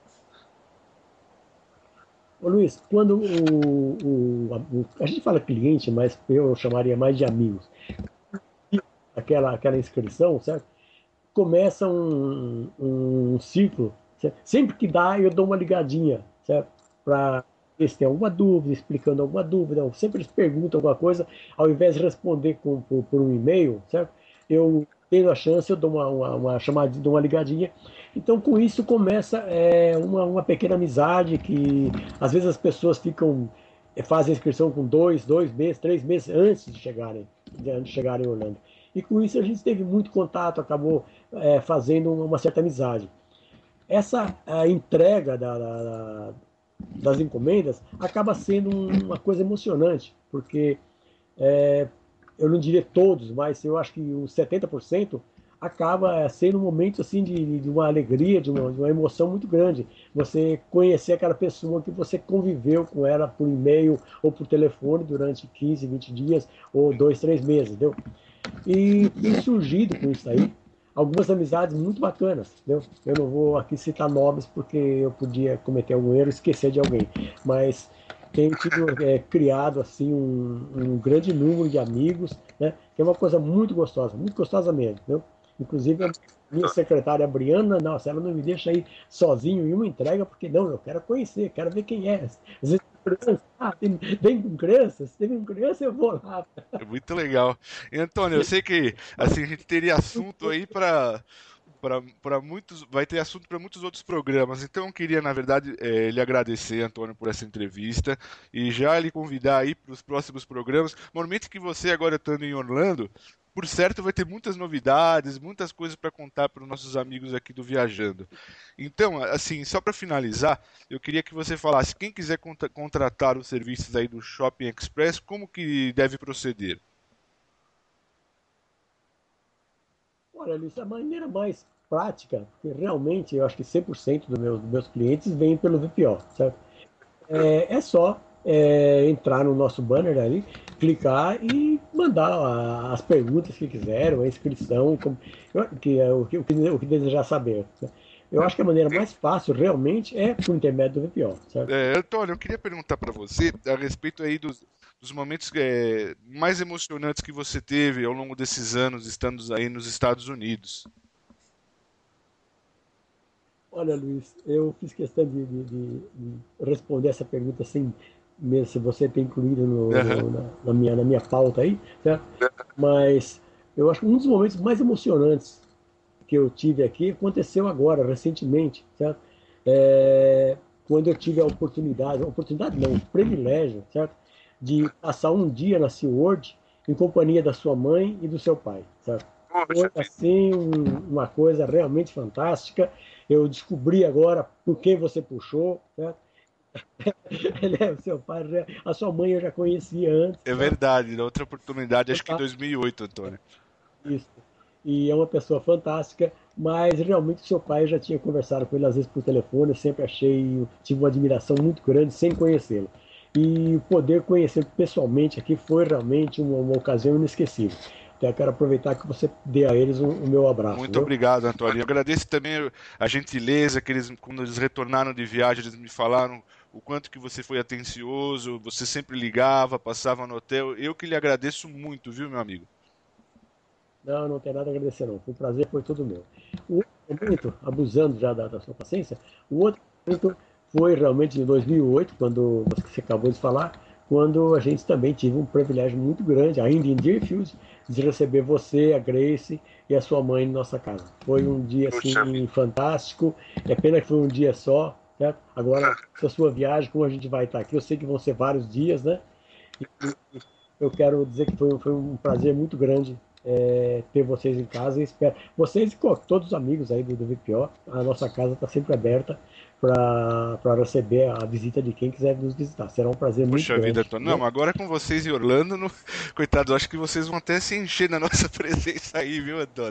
Ô Luiz, quando a gente fala cliente, mas eu chamaria mais de amigos, aquela inscrição, certo? Começa um ciclo, certo? Sempre que dá, eu dou uma ligadinha, certo? Para ver se tem alguma dúvida, explicando alguma dúvida, ou sempre eles perguntam alguma coisa, ao invés de responder por um e-mail, certo? Eu tendo a chance, eu dou uma chamadinha, dou uma ligadinha. Então, com isso, começa uma pequena amizade que às vezes as pessoas fazem a inscrição com 2 meses, 3 meses antes de chegarem em Orlando. E com isso a gente teve muito contato, acabou fazendo uma certa amizade. Essa entrega das encomendas acaba sendo uma coisa emocionante, porque eu não diria todos, mas eu acho que uns 70% acaba sendo um momento assim de uma alegria, de uma emoção muito grande. Você conhecer aquela pessoa que você conviveu com ela por e-mail ou por telefone durante 15, 20 dias ou 2, 3 meses, entendeu? E tem surgido com isso aí algumas amizades muito bacanas, entendeu? Eu não vou aqui citar nomes porque eu podia cometer algum erro e esquecer de alguém, mas tenho criado assim um grande número de amigos, né? Que é uma coisa muito gostosa mesmo, entendeu? Inclusive a minha secretária Briana, nossa, ela não me deixa ir sozinho em uma entrega, porque não, eu quero conhecer, quero ver quem é. Às vezes, vem com crianças, se vem com criança, eu vou lá. É muito legal. E, Antônio, eu sei que assim a gente teria assunto aí para muitos, vai ter assunto para muitos outros programas. Então eu queria, na verdade, lhe agradecer, Antônio, por essa entrevista e já lhe convidar aí para os próximos programas. Normalmente que você agora estando em Orlando, por certo vai ter muitas novidades, muitas coisas para contar para os nossos amigos aqui do Viajando. Então, assim, só para finalizar, eu queria que você falasse, quem quiser contratar os serviços aí do Shopping Express, como que deve proceder? Olha, Luiz, a maneira mais prática, porque realmente eu acho que 100% dos meus clientes vêm pelo VPO, certo? É só entrar no nosso banner ali, clicar e mandar as perguntas que quiserem, a inscrição, o que desejar saber, né? Eu acho que a maneira mais fácil realmente é por intermédio do VPO, certo? Antônio, eu queria perguntar para você a respeito aí dos momentos mais emocionantes que você teve ao longo desses anos estando aí nos Estados Unidos. Olha, Luiz, eu fiz questão de responder essa pergunta sem mesmo se você tem incluído na minha pauta aí, certo? Mas eu acho que um dos momentos mais emocionantes que eu tive aqui aconteceu agora, recentemente, certo? Quando eu tive a oportunidade não, o privilégio, certo? De passar um dia na SeaWorld em companhia da sua mãe e do seu pai, certo? Foi assim uma coisa realmente fantástica. Eu descobri agora por quem você puxou, certo? Ele é o seu pai, a sua mãe eu já conhecia antes. É verdade, na outra oportunidade, acho que em 2008, Antônio. Isso. E é uma pessoa fantástica, mas realmente o seu pai, eu já tinha conversado com ele às vezes por telefone, eu sempre tive uma admiração muito grande sem conhecê-lo. E poder conhecê-lo pessoalmente aqui foi realmente uma ocasião inesquecível. Então eu quero aproveitar que você dê a eles o meu abraço. Muito obrigado, Antônio. Eu agradeço também a gentileza que eles, quando eles retornaram de viagem, eles me falaram o quanto que você foi atencioso, você sempre ligava, passava no hotel. Eu que lhe agradeço muito, viu, meu amigo? Não tem nada a agradecer, não. Foi um prazer, foi todo meu. O outro momento, abusando já da sua paciência, o outro momento foi realmente em 2008, quando você acabou de falar, quando a gente também tive um privilégio muito grande, ainda em Deerfield, de receber você, a Grace e a sua mãe em nossa casa. Foi um dia assim fantástico. É pena que foi um dia só, certo? Agora, essa sua viagem, como a gente vai estar aqui, eu sei que vão ser vários dias, né? E eu quero dizer que foi um prazer muito grande ter vocês em casa. E espero vocês e todos os amigos aí do VPO. A nossa casa está sempre aberta para receber a visita de quem quiser nos visitar. Será um prazer muito grande. Puxa vida, Antônio. Não, agora com vocês em Orlando, coitado, acho que vocês vão até se encher na nossa presença aí, viu, Antônio?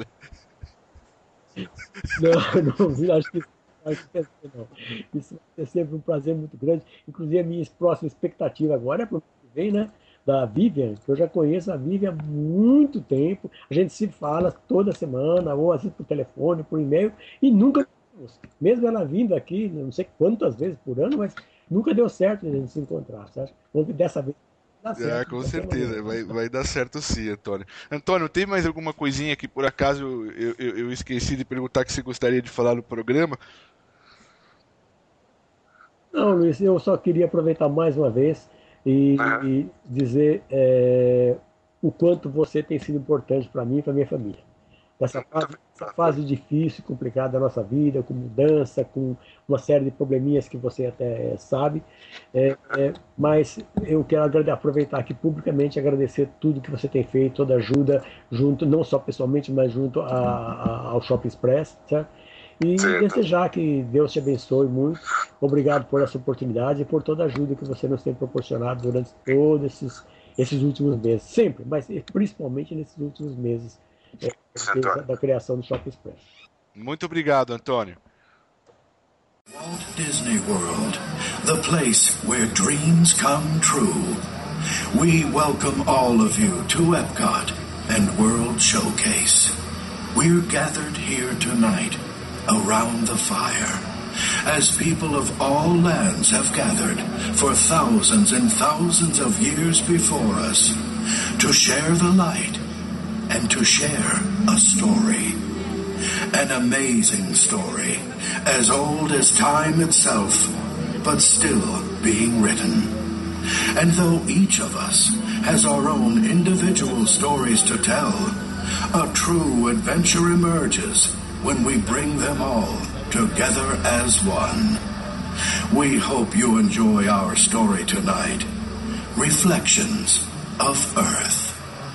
Não, acho que não. Isso é sempre um prazer muito grande. Inclusive, a minha próxima expectativa agora é para o que vem, né? Da Vivian, que eu já conheço a Vivian há muito tempo. A gente se fala toda semana, ou às vezes por telefone, por e-mail, e nunca, mesmo ela vindo aqui, não sei quantas vezes por ano, mas nunca deu certo a gente se encontrar, sabe? Vamos ver dessa vez. Com certeza, vai dar certo sim, Antônio. Antônio, tem mais alguma coisinha que por acaso eu esqueci de perguntar que você gostaria de falar no programa? Não, Luiz, eu só queria aproveitar mais uma vez e dizer o quanto você tem sido importante para mim e para minha família. Essa fase difícil, complicada da nossa vida, com mudança, com uma série de probleminhas que você até sabe, mas eu quero aproveitar aqui publicamente, agradecer tudo que você tem feito, toda a ajuda, junto, não só pessoalmente, mas junto ao Shopping Express, certo? E desejar que Deus te abençoe muito. Obrigado por essa oportunidade e por toda a ajuda que você nos tem proporcionado durante todos esses últimos meses. Sempre, mas principalmente nesses últimos meses da criação do Shopping Express. Muito obrigado, Antônio. Walt Disney World, the place where dreams come true. We welcome all of you to Epcot and World Showcase. We're gathered here tonight around the fire, as people of all lands have gathered for thousands and thousands of years before us, to share the light and to share a story. An amazing story, as old as time itself, but still being written. And though each of us has our own individual stories to tell, a true adventure emerges when we bring them all together as one. We hope you enjoy our story tonight, Reflections of Earth.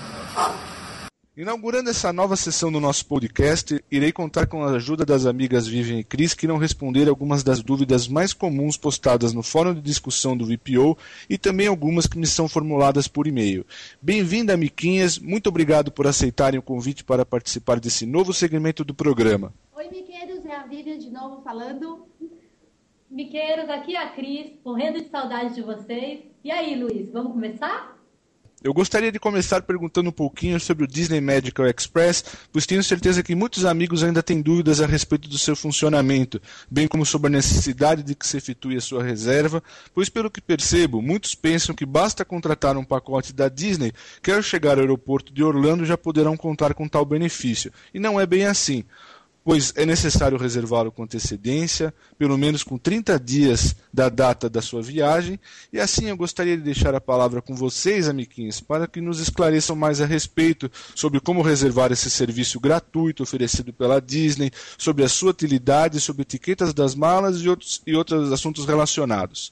Inaugurando essa nova sessão do nosso podcast, irei contar com a ajuda das amigas Vivian e Cris, que irão responder algumas das dúvidas mais comuns postadas no fórum de discussão do VPO e também algumas que me são formuladas por e-mail. Bem-vinda, Miquinhas, muito obrigado por aceitarem o convite para participar desse novo segmento do programa. Oi, Miqueiros, é a Vivian de novo falando. Miqueiros, aqui é a Cris, morrendo de saudade de vocês. E aí, Luiz, vamos começar? Eu gostaria de começar perguntando um pouquinho sobre o Disney Medical Express, pois tenho certeza que muitos amigos ainda têm dúvidas a respeito do seu funcionamento, bem como sobre a necessidade de que se efetue a sua reserva, pois pelo que percebo, muitos pensam que basta contratar um pacote da Disney, que ao chegar ao aeroporto de Orlando já poderão contar com tal benefício, e não é bem assim. pois é necessário reservá-lo com antecedência, pelo menos com 30 dias da data da sua viagem, e assim eu gostaria de deixar a palavra com vocês, amiguinhos, para que nos esclareçam mais a respeito sobre como reservar esse serviço gratuito oferecido pela Disney, sobre a sua utilidade, sobre etiquetas das malas e outros assuntos relacionados.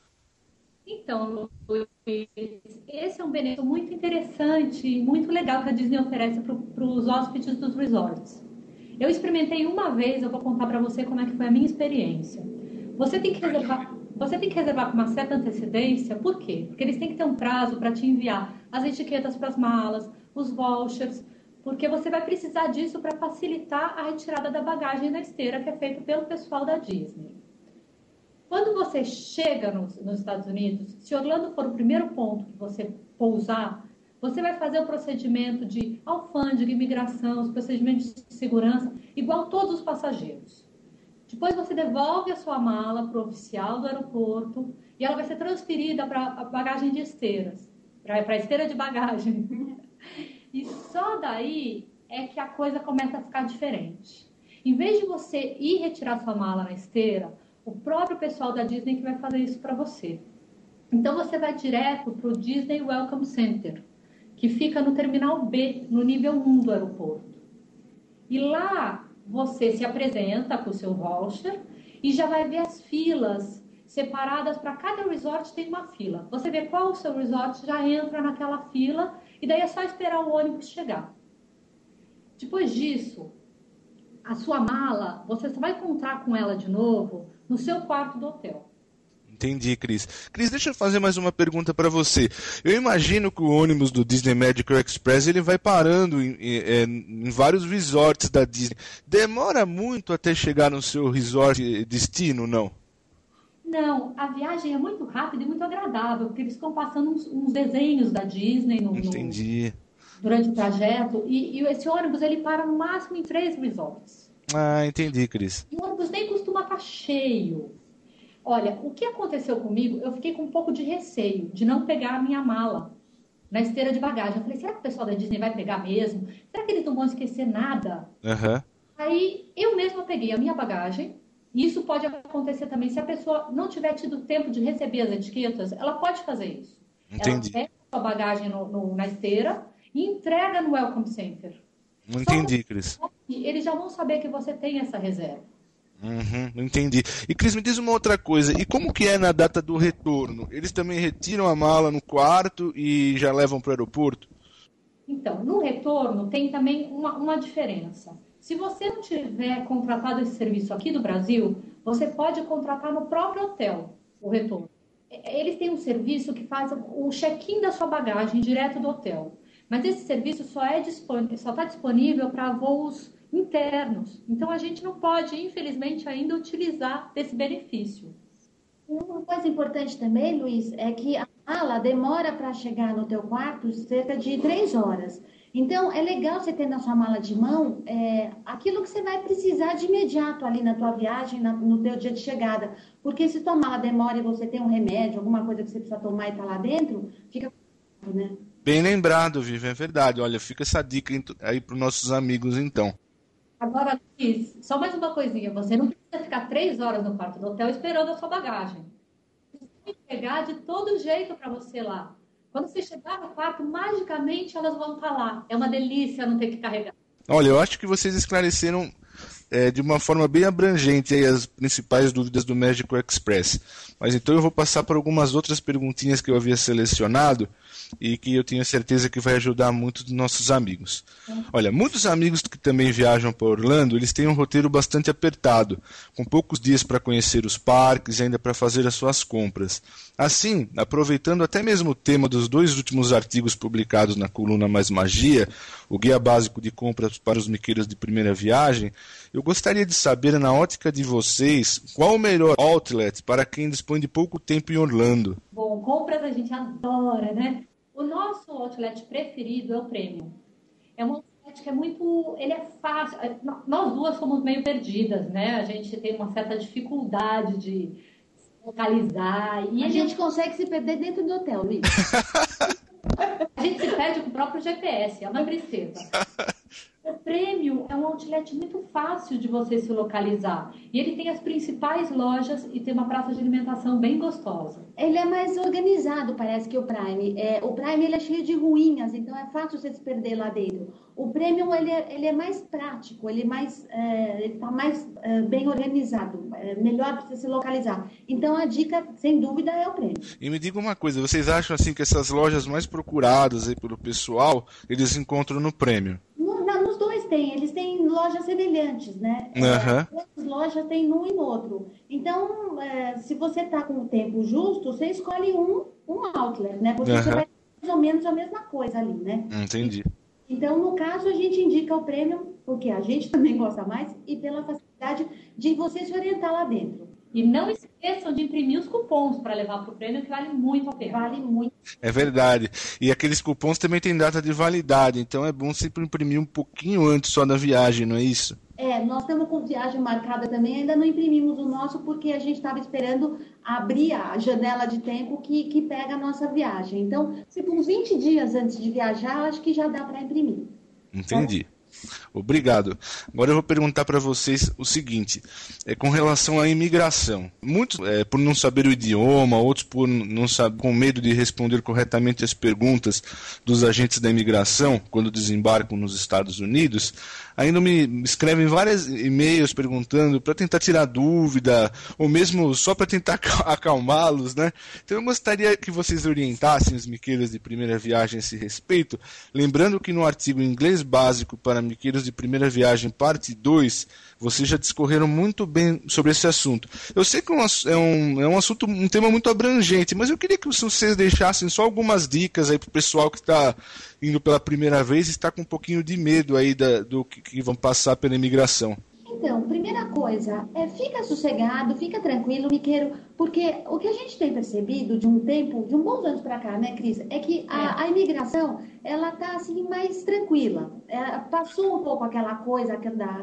Então, Luiz, esse é um benefício muito interessante e muito legal que a Disney oferece para os hóspedes dos resorts. Eu experimentei uma vez, eu vou contar para você como é que foi a minha experiência. Você tem que reservar com uma certa antecedência, por quê? Porque eles têm que ter um prazo para te enviar as etiquetas para as malas, os vouchers, porque você vai precisar disso para facilitar a retirada da bagagem da esteira, que é feito pelo pessoal da Disney. Quando você chega nos Estados Unidos, se Orlando for o primeiro ponto que você pousar, você vai fazer o procedimento de alfândega, imigração, os procedimentos de segurança, igual todos os passageiros. Depois você devolve a sua mala para o oficial do aeroporto e ela vai ser transferida para a bagagem de esteiras, para a esteira de bagagem. E só daí é que a coisa começa a ficar diferente. Em vez de você ir retirar sua mala na esteira, o próprio pessoal da Disney que vai fazer isso para você. Então você vai direto para o Disney Welcome Center, que fica no terminal B, no nível 1 do aeroporto. E lá você se apresenta com o seu voucher e já vai ver as filas separadas. Para cada resort tem uma fila. Você vê qual o seu resort, já entra naquela fila e daí é só esperar o ônibus chegar. Depois disso, a sua mala, você só vai encontrar com ela de novo no seu quarto do hotel. Entendi, Cris. Cris, deixa eu fazer mais uma pergunta para você. Eu imagino que o ônibus do Disney Magical Express ele vai parando em vários resorts da Disney. Demora muito até chegar no seu resort destino, não? Não, a viagem é muito rápida e muito agradável, porque eles ficam passando uns desenhos da Disney durante o trajeto. E esse ônibus ele para no máximo em 3 resorts. Ah, entendi, Cris. E o ônibus nem costuma estar cheio. Olha, o que aconteceu comigo, eu fiquei com um pouco de receio de não pegar a minha mala na esteira de bagagem. Eu falei, será que o pessoal da Disney vai pegar mesmo? Será que eles não vão esquecer nada? Uhum. Aí, eu mesma peguei a minha bagagem. E isso pode acontecer também. Se a pessoa não tiver tido tempo de receber as etiquetas, ela pode fazer isso. Entendi. Ela pega a sua bagagem na esteira e entrega no Welcome Center. Entendi, Cris. Eles já vão saber que você tem essa reserva. Entendi. E Cris, me diz uma outra coisa. E como que é na data do retorno? Eles também retiram a mala no quarto e já levam para o aeroporto? Então, no retorno tem também uma diferença. Se você não tiver contratado esse serviço aqui do Brasil, você pode contratar no próprio hotel o retorno. Eles têm um serviço que faz o check-in da sua bagagem direto do hotel. Mas esse serviço só está disponível para voos internos. Então, a gente não pode, infelizmente, ainda utilizar desse benefício. Uma coisa importante também, Luiz, é que a mala demora para chegar no teu quarto cerca de 3 horas. Então, é legal você ter na sua mala de mão aquilo que você vai precisar de imediato ali na tua viagem, no teu dia de chegada. Porque se tua mala demora e você tem um remédio, alguma coisa que você precisa tomar e está lá dentro, fica né? Bem lembrado, Vivi, é verdade. Olha, fica essa dica aí para os nossos amigos, então. Agora, Luiz, só mais uma coisinha. Você não precisa ficar 3 horas no quarto do hotel esperando a sua bagagem. Você tem que pegar de todo jeito para você lá. Quando você chegar no quarto, magicamente elas vão estar lá. É uma delícia não ter que carregar. Olha, eu acho que vocês esclareceram de uma forma bem abrangente aí as principais dúvidas do Magical Express. Mas então eu vou passar por algumas outras perguntinhas que eu havia selecionado e que eu tenho certeza que vai ajudar muito os nossos amigos. Olha, muitos amigos que também viajam para Orlando, eles têm um roteiro bastante apertado, com poucos dias para conhecer os parques e ainda para fazer as suas compras. Assim, aproveitando até mesmo o tema dos 2 últimos artigos publicados na coluna Mais Magia, o Guia Básico de Compras para os Miqueiros de Primeira Viagem, eu gostaria de saber, na ótica de vocês, qual o melhor outlet para quem dispõe de pouco tempo em Orlando? Bom, compras a gente adora, né? O nosso outlet preferido é o Premium. É um outlet que é muito... Ele é fácil. Nós duas somos meio perdidas, né? A gente tem uma certa dificuldade de localizar. E a gente consegue se perder dentro do hotel, Luiz. A gente se perde com o próprio GPS, é uma tristeza. Premium é um outlet muito fácil de você se localizar. E ele tem as principais lojas e tem uma praça de alimentação bem gostosa. Ele é mais organizado, parece que o Prime. O Prime ele é cheio de ruínas, então é fácil você se perder lá dentro. O Premium ele é mais prático, ele está mais bem organizado, melhor para você se localizar. Então a dica, sem dúvida, é o Premium. E me diga uma coisa, vocês acham assim que essas lojas mais procuradas aí pelo pessoal, eles encontram no Premium? Nos dois tem, eles têm lojas semelhantes, né? As lojas têm num e no outro. Então, se você está com o tempo justo, você escolhe um outlet, né? Porque você vai ter mais ou menos a mesma coisa ali, né? Entendi. Então, no caso, a gente indica o Premium, porque a gente também gosta mais, e pela facilidade de você se orientar lá dentro. E não esqueçam de imprimir os cupons para levar para o prêmio, que vale muito a pena. Vale muito. É verdade. E aqueles cupons também têm data de validade, então é bom sempre imprimir um pouquinho antes só da viagem, não é isso? Nós estamos com viagem marcada também, ainda não imprimimos o nosso porque a gente estava esperando abrir a janela de tempo que pega a nossa viagem. Então, se por uns 20 dias antes de viajar, acho que já dá para imprimir. Entendi. Obrigado. Agora eu vou perguntar para vocês o seguinte, com relação à imigração. Muitos por não saber o idioma, outros por não saber, com medo de responder corretamente as perguntas dos agentes da imigração quando desembarcam nos Estados Unidos, ainda me escrevem vários e-mails perguntando para tentar tirar dúvida, ou mesmo só para tentar acalmá-los, né? Então eu gostaria que vocês orientassem os miqueiros de primeira viagem a esse respeito, lembrando que no artigo Inglês Básico para Miqueiros de Primeira Viagem, parte 2, vocês já discorreram muito bem sobre esse assunto. Eu sei que é um assunto, um tema muito abrangente, mas eu queria que vocês deixassem só algumas dicas aí para o pessoal que está indo pela primeira vez e está com um pouquinho de medo aí do que vão passar pela imigração. Então, primeira coisa, fica sossegado, fica tranquilo, miqueiro, porque o que a gente tem percebido de um bons anos para cá, né, Cris, é que a imigração, ela tá assim mais tranquila. Passou um pouco aquela coisa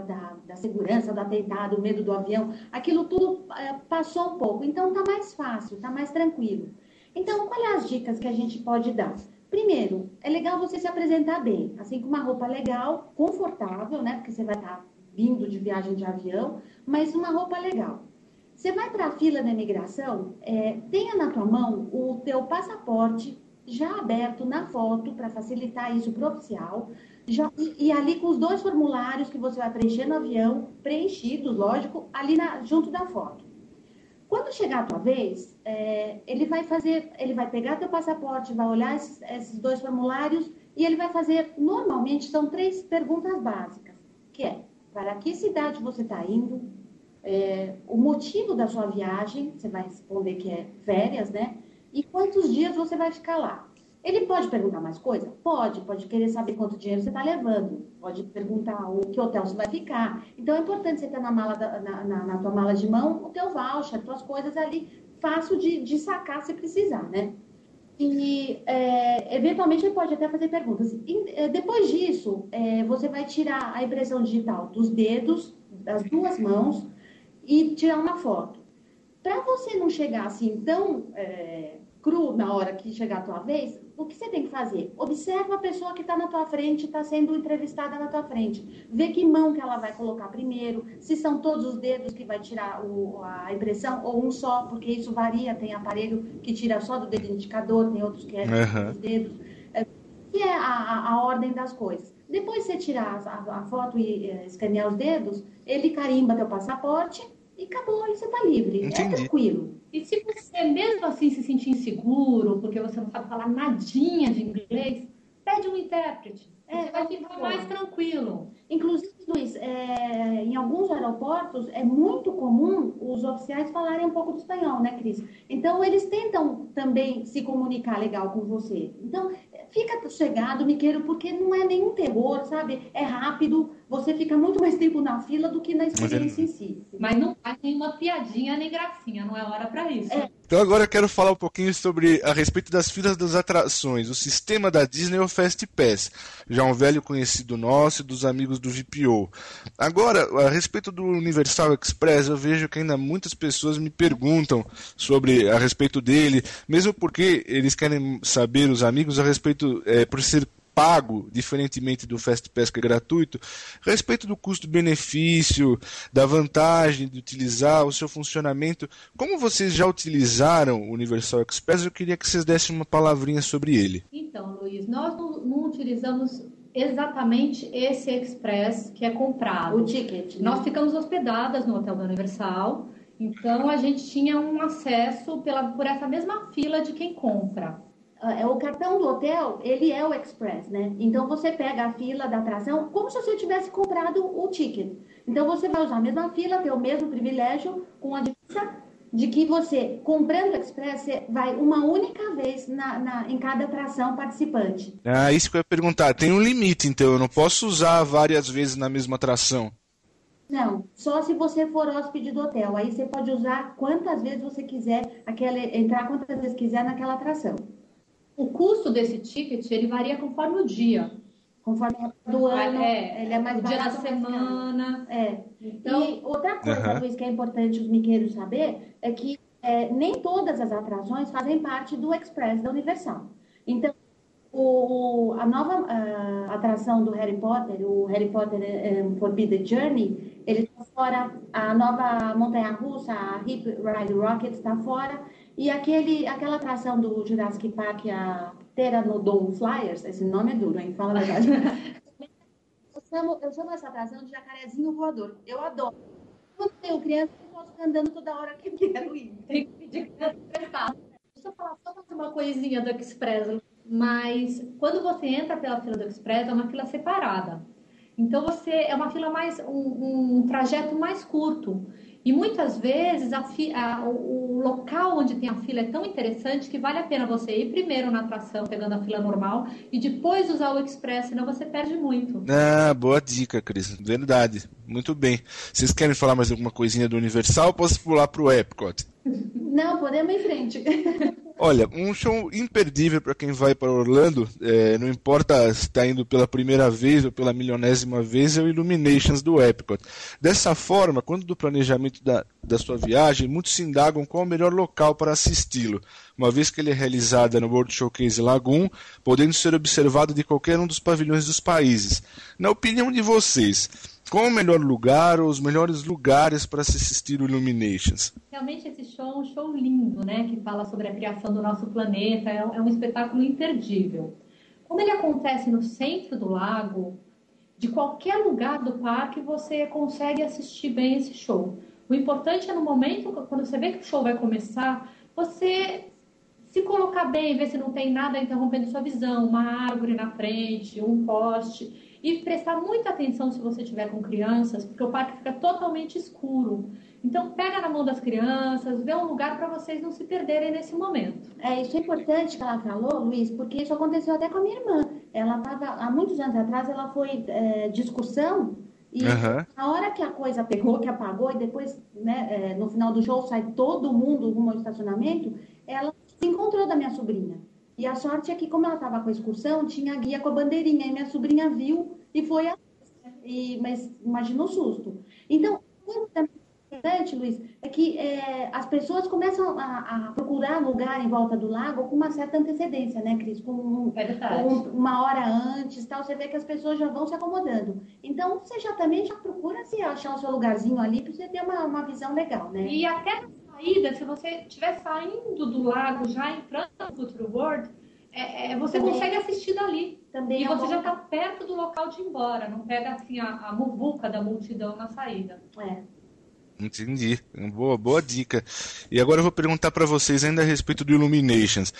da segurança, do atentado, o medo do avião, aquilo tudo passou um pouco, então tá mais fácil, tá mais tranquilo. Então, quais são as dicas que a gente pode dar? Primeiro, é legal você se apresentar bem, assim com uma roupa legal, confortável, né, porque você vai estar vindo de viagem de avião, mas uma roupa legal. Você vai para a fila da imigração, tenha na tua mão o teu passaporte já aberto na foto, para facilitar isso para o oficial, e ali com os 2 formulários que você vai preencher no avião, preenchidos, lógico, ali junto da foto. Quando chegar a tua vez, ele vai pegar teu passaporte, vai olhar esses 2 formulários, e ele vai fazer, normalmente, são 3 perguntas básicas, que é: para que cidade você está indo? O motivo da sua viagem, você vai responder que é férias, né? E quantos dias você vai ficar lá? Ele pode perguntar mais coisa? Pode querer saber quanto dinheiro você está levando, pode perguntar que hotel você vai ficar. Então é importante você ter na tua mala de mão o teu voucher, as tuas coisas ali, fácil de sacar se precisar, né? E, eventualmente, ele pode até fazer perguntas. Depois disso, você vai tirar a impressão digital dos dedos, das 2 mãos, e tirar uma foto. Para você não chegar assim tão cru na hora que chegar a tua vez, o que você tem que fazer? Observa a pessoa que está na tua frente, está sendo entrevistada na tua frente. Vê que mão que ela vai colocar primeiro, se são todos os dedos que vai tirar a impressão, ou um só, porque isso varia. Tem aparelho que tira só do dedo indicador, tem outros que dos dedos. Que é a ordem das coisas. Depois você tirar a foto e escanear os dedos, ele carimba teu passaporte e acabou, e você está livre. Entendi. É tranquilo. E se você mesmo assim se sentir inseguro, porque você não sabe falar nadinha de inglês, pede um intérprete. Você vai ficar mais tranquilo. Inclusive, Luiz, em alguns aeroportos é muito comum os oficiais falarem um pouco de espanhol, né, Cris? Então, eles tentam também se comunicar legal com você. Então, fica sossegado, miqueiro, porque não é nenhum terror, sabe? É rápido, você fica muito mais tempo na fila do que na experiência em si. Mas não faz nenhuma piadinha nem gracinha, não é hora para isso. Então agora eu quero falar um pouquinho a respeito das filas das atrações. O sistema da Disney é o Fast Pass, já um velho conhecido nosso e dos amigos do VPO. Agora, a respeito do Universal Express, eu vejo que ainda muitas pessoas me perguntam a respeito dele, mesmo porque eles querem saber, os amigos, a respeito, por ser pago, diferentemente do Fast Pass que é gratuito, a respeito do custo-benefício, da vantagem de utilizar, o seu funcionamento. Como vocês já utilizaram o Universal Express, eu queria que vocês dessem uma palavrinha sobre ele. Então, Luiz, nós não utilizamos exatamente esse Express que é comprado. O ticket. Nós ficamos hospedadas no Hotel da Universal, então a gente tinha um acesso por essa mesma fila de quem compra. O cartão do hotel, ele é o Express, né? Então você pega a fila da atração como se você tivesse comprado o ticket. Então você vai usar a mesma fila, ter o mesmo privilégio, com a diferença de que você, comprando o Express, você vai uma única vez em cada atração participante. Isso que eu ia perguntar. Tem um limite, então eu não posso usar várias vezes na mesma atração. Não, só se você for hóspede do hotel. Aí você pode usar quantas vezes você quiser, entrar quantas vezes quiser naquela atração. O custo desse ticket, ele varia conforme o dia. Conforme a época do ano, ele é mais o dia da barato. semana. Então, e outra coisa, Luiz, que é importante os miqueiros saber, é que nem todas as atrações fazem parte do Express da Universal. Então, a nova atração do Harry Potter, o Harry Potter Forbidden Journey, ele está fora, a nova montanha-russa, a Hip Ride Rocket está fora, e aquela atração do Jurassic Park, a Pteranodon Flyers, esse nome é duro, hein? Fala a verdade. Eu chamo essa atração de jacarezinho voador. Eu adoro. Quando tenho criança, eu posso ficar andando toda hora que quero ir. Tem que pedir criança emprestada. Deixa eu falar só mais uma coisinha do Express, mas quando você entra pela fila do Express, é uma fila separada. Então é uma fila mais, um trajeto mais curto. E muitas vezes o local onde tem a fila é tão interessante que vale a pena você ir primeiro na atração, pegando a fila normal, e depois usar o Express, senão você perde muito. Boa dica, Cris. Verdade. Muito bem. Vocês querem falar mais alguma coisinha do Universal ou posso pular pro Epcot? Não, podemos ir em frente. Olha, um show imperdível para quem vai para Orlando, não importa se está indo pela primeira vez ou pela milionésima vez, é o Illuminations do Epcot. Dessa forma, quando do planejamento da sua viagem, muitos se indagam qual é o melhor local para assisti-lo, uma vez que ele é realizado no World Showcase Lagoon, podendo ser observado de qualquer um dos pavilhões dos países. Na opinião de vocês, qual é o melhor lugar ou os melhores lugares para se assistir o Illuminations? Realmente esse show é um show lindo, né? Que fala sobre a criação do nosso planeta, é um espetáculo imperdível. Como ele acontece no centro do lago, de qualquer lugar do parque você consegue assistir bem esse show. O importante é no momento, quando você vê que o show vai começar, você se colocar bem, ver se não tem nada interrompendo sua visão, uma árvore na frente, um poste. E prestar muita atenção se você estiver com crianças, porque o parque fica totalmente escuro. Então, pega na mão das crianças, vê um lugar para vocês não se perderem nesse momento. Isso é importante que ela falou, Luiz, porque isso aconteceu até com a minha irmã. Ela estava, há muitos anos atrás, ela foi de excursão e na hora que a coisa pegou, que apagou, e depois, né, no final do show, sai todo mundo rumo ao estacionamento, ela se encontrou da minha sobrinha. E a sorte é que, como ela estava com a excursão, tinha a guia com a bandeirinha. E minha sobrinha viu e foi mas imagina o susto. Então, o que é importante, Luiz, é que as pessoas começam a procurar lugar em volta do lago com uma certa antecedência, né, Cris? Com uma hora antes, tal. Você vê que as pessoas já vão se acomodando. Então, você também já procura se achar o seu lugarzinho ali para você ter uma visão legal, né? E até saída, se você estiver saindo do lago, já entrando no Future World, você também consegue assistir dali. Também e você já está perto do local de ir embora, não pega assim a muvuca da multidão na saída. Entendi. Boa dica. E agora eu vou perguntar para vocês ainda a respeito do Illuminations.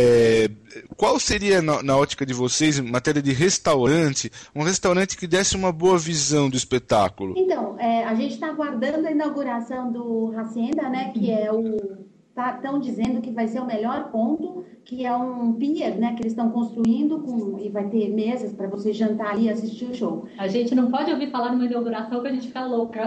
Qual seria, na ótica de vocês, em matéria de restaurante, um restaurante que desse uma boa visão do espetáculo? Então, a gente está aguardando a inauguração do Hacienda, né, que é estão dizendo que vai ser o melhor ponto, que é um pier, né, que eles estão construindo e vai ter mesas para você jantar ali e assistir o show. A gente não pode ouvir falar numa inauguração que a gente fica louca.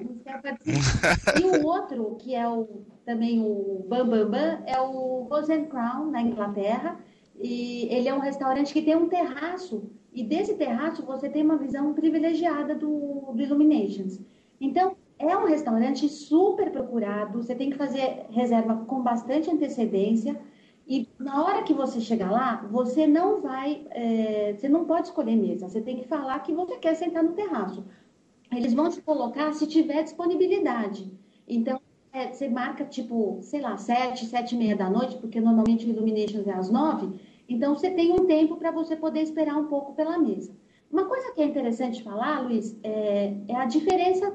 E o outro, que é também o Bam Bam Bam, é o Rose and Crown, na Inglaterra, e ele é um restaurante que tem um terraço, e desse terraço você tem uma visão privilegiada do Illuminations. Então, é um restaurante super procurado, você tem que fazer reserva com bastante antecedência, E na hora que você chegar lá, você não vai, você não pode escolher mesa, você tem que falar que você quer sentar no terraço. Eles vão te colocar se tiver disponibilidade. Então, você marca, tipo, sei lá, 7h30 da noite, porque normalmente o Illuminations é às 9h, então você tem um tempo para você poder esperar um pouco pela mesa. Uma coisa que é interessante falar, Luiz, é a diferença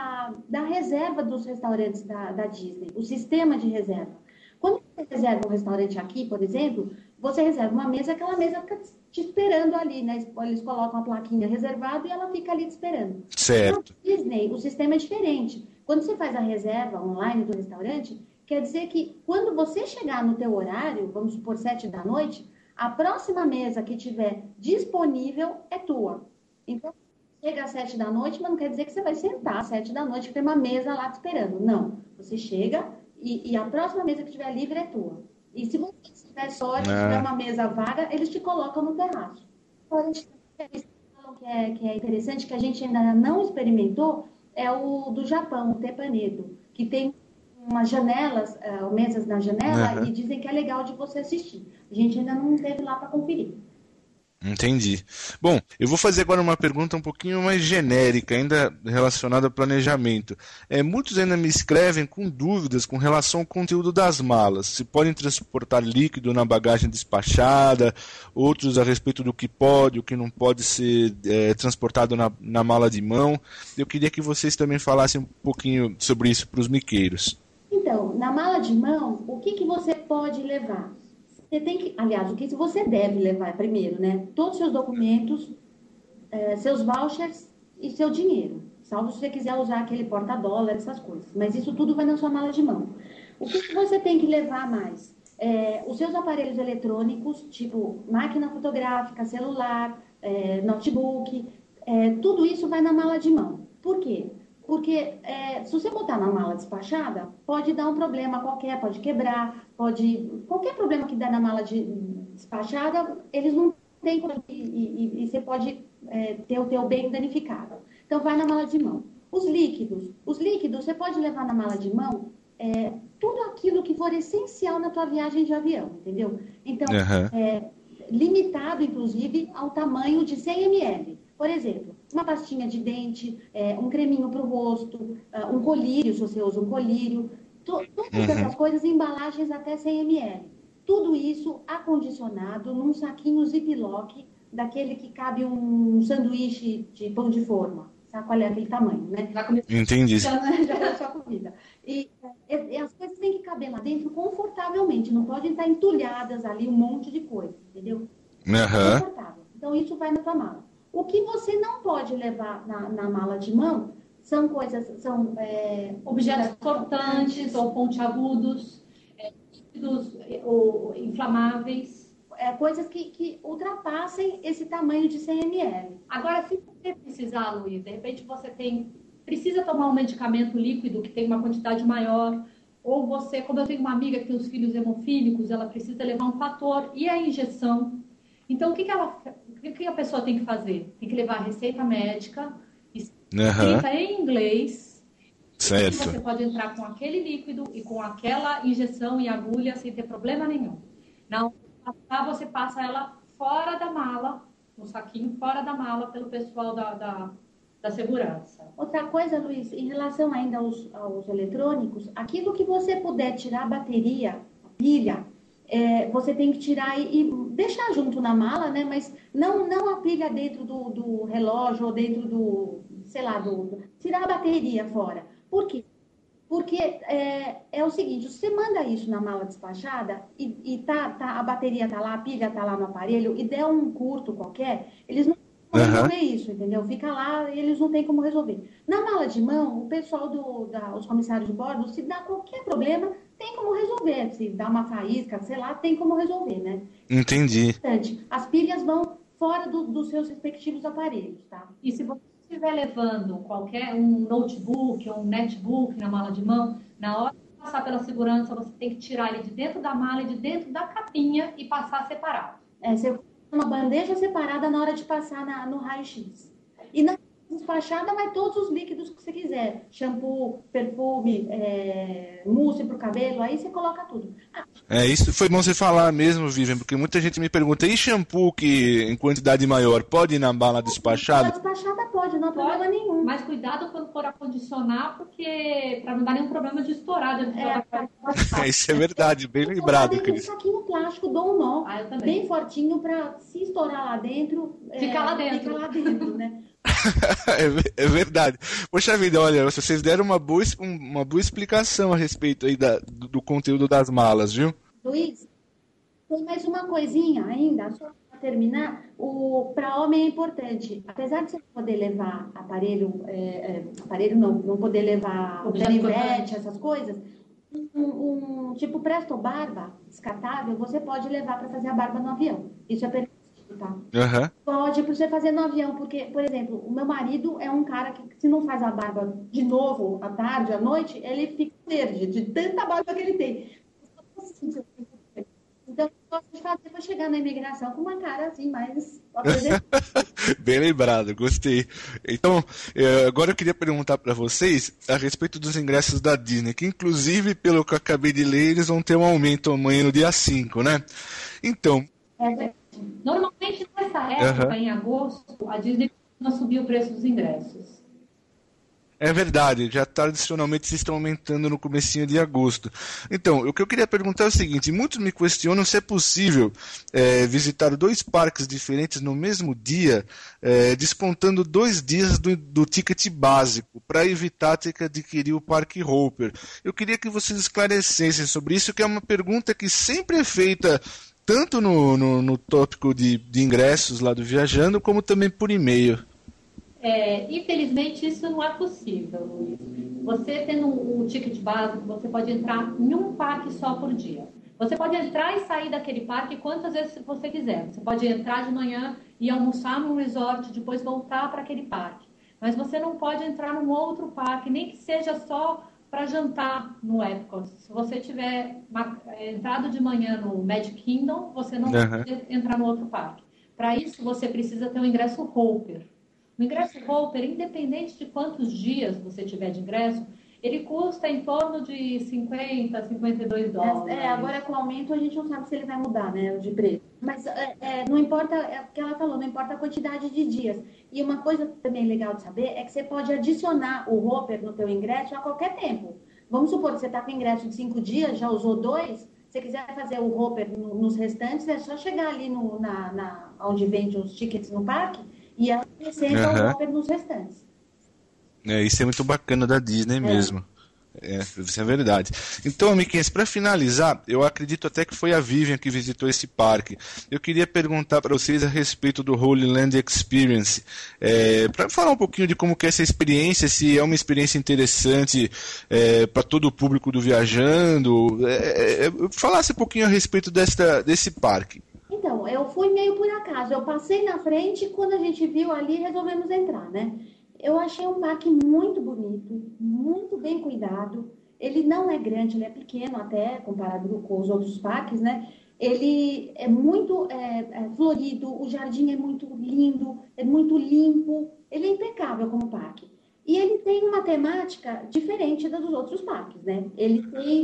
da reserva dos restaurantes da Disney, o sistema de reserva. Quando você reserva um restaurante aqui, por exemplo, você reserva uma mesa, aquela mesa fica te esperando ali, né? Eles colocam a plaquinha reservado e ela fica ali te esperando. Certo. Na Disney, o sistema é diferente. Quando você faz a reserva online do restaurante, quer dizer que quando você chegar no teu horário, vamos supor 7 da noite, a próxima mesa que tiver disponível é tua. Então, chega às 7 da noite, mas não quer dizer que você vai sentar às 7 da noite e tem uma mesa lá te esperando. Não. Você chega e a próxima mesa que tiver livre é tua. E se você tiver sorte, tiver uma mesa vaga, eles te colocam no terraço. Então, eles falam que é interessante, que a gente ainda não experimentou, é o do Japão, o Tepanedo, que tem umas janelas, mesas na janela, e dizem que é legal de você assistir. A gente ainda não teve lá para conferir. Entendi. Bom, eu vou fazer agora uma pergunta um pouquinho mais genérica, ainda relacionada ao planejamento. Muitos ainda me escrevem com dúvidas com relação ao conteúdo das malas. Se podem transportar líquido na bagagem despachada, outros a respeito do que pode, o que não pode ser transportado na mala de mão. Eu queria que vocês também falassem um pouquinho sobre isso para os miqueiros. Então, na mala de mão, o que você pode levar? Você tem que, aliás, o que você deve levar primeiro, né? Todos os seus documentos, seus vouchers e seu dinheiro. Salvo se você quiser usar aquele porta-dólar, essas coisas. Mas isso tudo vai na sua mala de mão. O que você tem que levar mais? Os seus aparelhos eletrônicos, tipo máquina fotográfica, celular, notebook, tudo isso vai na mala de mão. Por quê? Porque se você botar na mala despachada, pode dar um problema qualquer, pode quebrar, qualquer problema que dá na mala despachada, eles não têm e você pode ter o teu bem danificado. Então, vai na mala de mão. Os líquidos você pode levar na mala de mão tudo aquilo que for essencial na tua viagem de avião, entendeu? Então, limitado, inclusive, ao tamanho de 100 ml. Por exemplo, uma pastinha de dente, um creminho para o rosto, um colírio, se você usa um colírio, todas essas coisas em embalagens até 100 ml. Tudo isso acondicionado num saquinho ziplock, daquele que cabe um sanduíche de pão de forma. Sabe qual é aquele tamanho, né? Entendi. Já é a sua comida. E as coisas têm que caber lá dentro confortavelmente, não podem estar entulhadas ali um monte de coisa, entendeu? Confortável. Então, isso vai na tua mala. O que você não pode levar na mala de mão são objetos cortantes ou pontiagudos, líquidos ou inflamáveis. Coisas que ultrapassem esse tamanho de 100 ml. Agora, se você precisar, Luiz, de repente você precisa tomar um medicamento líquido que tem uma quantidade maior, ou você, como eu tenho uma amiga que tem os filhos hemofílicos, ela precisa levar um fator e a injeção. Então, o que a pessoa tem que fazer? Tem que levar a receita médica, escrita em inglês. Certo. E você pode entrar com aquele líquido e com aquela injeção e agulha sem ter problema nenhum. Não, você passa ela fora da mala, no saquinho fora da mala, pelo pessoal da segurança. Outra coisa, Luiz, em relação ainda aos eletrônicos, aquilo que você puder tirar a bateria, a pilha, você tem que tirar e deixar junto na mala, né? Mas não a pilha dentro do relógio ou dentro tirar a bateria fora. Por quê? Porque é o seguinte, você manda isso na mala despachada e a bateria tá lá, a pilha tá lá no aparelho e der um curto qualquer, eles não vão resolver isso, entendeu? Fica lá e eles não têm como resolver. Na mala de mão, o pessoal os comissários de bordo, se dá qualquer problema, tem como resolver. Se dá uma faísca, sei lá, tem como resolver, né? Entendi. As pilhas vão fora dos seus respectivos aparelhos, tá? E se você estiver levando um notebook ou um netbook na mala de mão, na hora de passar pela segurança, você tem que tirar ele de dentro da mala e de dentro da capinha e passar separado. Você uma bandeja separada na hora de passar no raio-x. E despachada, vai todos os líquidos que você quiser. Shampoo, perfume, mousse pro cabelo, aí você coloca tudo. Isso foi bom você falar mesmo, Vivian, porque muita gente me pergunta, e shampoo que em quantidade maior pode ir na bala despachada? Na despachada pode, não há problema nenhum. Mas cuidado quando for acondicionar, porque para não dar nenhum problema de estourar dentro Isso é verdade, bem lembrado, Cris. Um saquinho plástico dou um nó, eu também. bem fortinho, para se estourar lá dentro, fica lá dentro, né? É verdade. Poxa vida, olha, vocês deram uma boa explicação a respeito aí do conteúdo das malas, viu? Luiz, tem mais uma coisinha ainda, só para terminar. Para homem é importante, apesar de você poder levar aparelho não poder levar canivete, essas coisas, um tipo Presto Barba descartável, você pode levar para fazer a barba no avião. Isso é permitido. Tá? Uhum. Pode pra você fazer no avião, porque, por exemplo, o meu marido é um cara que, se não faz a barba de novo à tarde, à noite, ele fica verde, de tanta barba que ele tem. Então, eu gosto de fazer para chegar na imigração com uma cara assim, mais... Bem lembrado, gostei. Então, agora eu queria perguntar para vocês a respeito dos ingressos da Disney, que inclusive, pelo que eu acabei de ler, eles vão ter um aumento amanhã no dia 5, né? Então... Normalmente, nessa época, em agosto, a Disney costuma subir o preço dos ingressos. É verdade, já tradicionalmente se estão aumentando no comecinho de agosto. Então, o que eu queria perguntar é o seguinte, muitos me questionam se é possível visitar 2 parques diferentes no mesmo dia, descontando 2 dias do ticket básico, para evitar ter que adquirir o Parque Hopper. Eu queria que vocês esclarecessem sobre isso, que é uma pergunta que sempre é feita tanto no tópico de ingressos lá do Viajando, como também por e-mail. Infelizmente, isso não é possível, Luiz. Você tendo um ticket básico, você pode entrar em um parque só por dia. Você pode entrar e sair daquele parque quantas vezes você quiser. Você pode entrar de manhã e almoçar num resort, depois voltar para aquele parque. Mas você não pode entrar num outro parque, nem que seja só para jantar no Epcot. Se você tiver entrado de manhã no Magic Kingdom, você não pode entrar no outro parque. Para isso, você precisa ter um ingresso Hopper. O ingresso Hopper, independente de quantos dias você tiver de ingresso, ele custa em torno de 50, 52 dólares. Agora com o aumento a gente não sabe se ele vai mudar, né, de preço. Mas não importa, é o que ela falou, não importa a quantidade de dias. E uma coisa também legal de saber é que você pode adicionar o Hopper no teu ingresso a qualquer tempo. Vamos supor que você está com ingresso de 5 dias, já usou 2, se você quiser fazer o Hopper nos restantes, é só chegar ali onde vende os tickets no parque e acrescenta o Hopper nos restantes. Isso é muito bacana da Disney mesmo. Isso é verdade. Então, amiguinhos, para finalizar, eu acredito até que foi a Vivian que visitou esse parque. Eu queria perguntar para vocês a respeito do Holy Land Experience, para falar um pouquinho de como que é essa experiência, se é uma experiência interessante para todo o público do Viajando, falasse um pouquinho a respeito desse parque. Então, eu fui meio por acaso, eu passei na frente e quando a gente viu ali, resolvemos entrar, né? Eu achei um parque muito bonito, muito bem cuidado. Ele não é grande, ele é pequeno até, comparado com os outros parques, né? Ele é muito florido, o jardim é muito lindo, é muito limpo. Ele é impecável como parque. E ele tem uma temática diferente da dos outros parques, né? Ele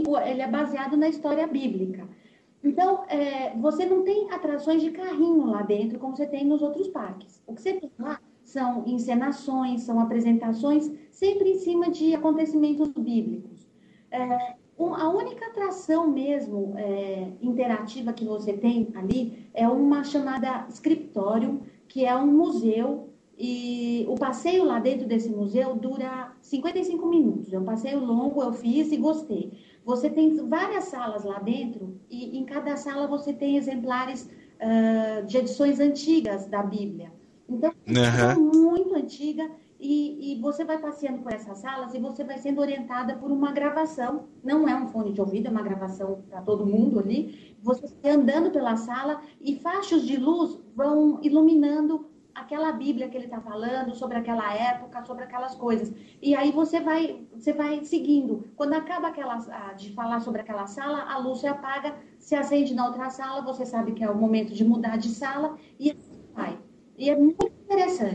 é baseado na história bíblica. Então, você não tem atrações de carrinho lá dentro, como você tem nos outros parques. O que você tem lá são encenações, são apresentações, sempre em cima de acontecimentos bíblicos. A única atração mesmo interativa que você tem ali é uma chamada Scriptorium, que é um museu, e o passeio lá dentro desse museu dura 55 minutos. É um passeio longo, eu fiz e gostei. Você tem várias salas lá dentro, e em cada sala você tem exemplares de edições antigas da Bíblia. Então, é muito antiga e você vai passeando por essas salas e você vai sendo orientada por uma gravação. Não é um fone de ouvido, é uma gravação para todo mundo ali. Você vai andando pela sala e faixas de luz vão iluminando aquela Bíblia que ele está falando, sobre aquela época, sobre aquelas coisas. E aí você vai seguindo. Quando acaba de falar sobre aquela sala, a luz se apaga, se acende na outra sala, você sabe que é o momento de mudar de sala e assim vai. E é muito interessante.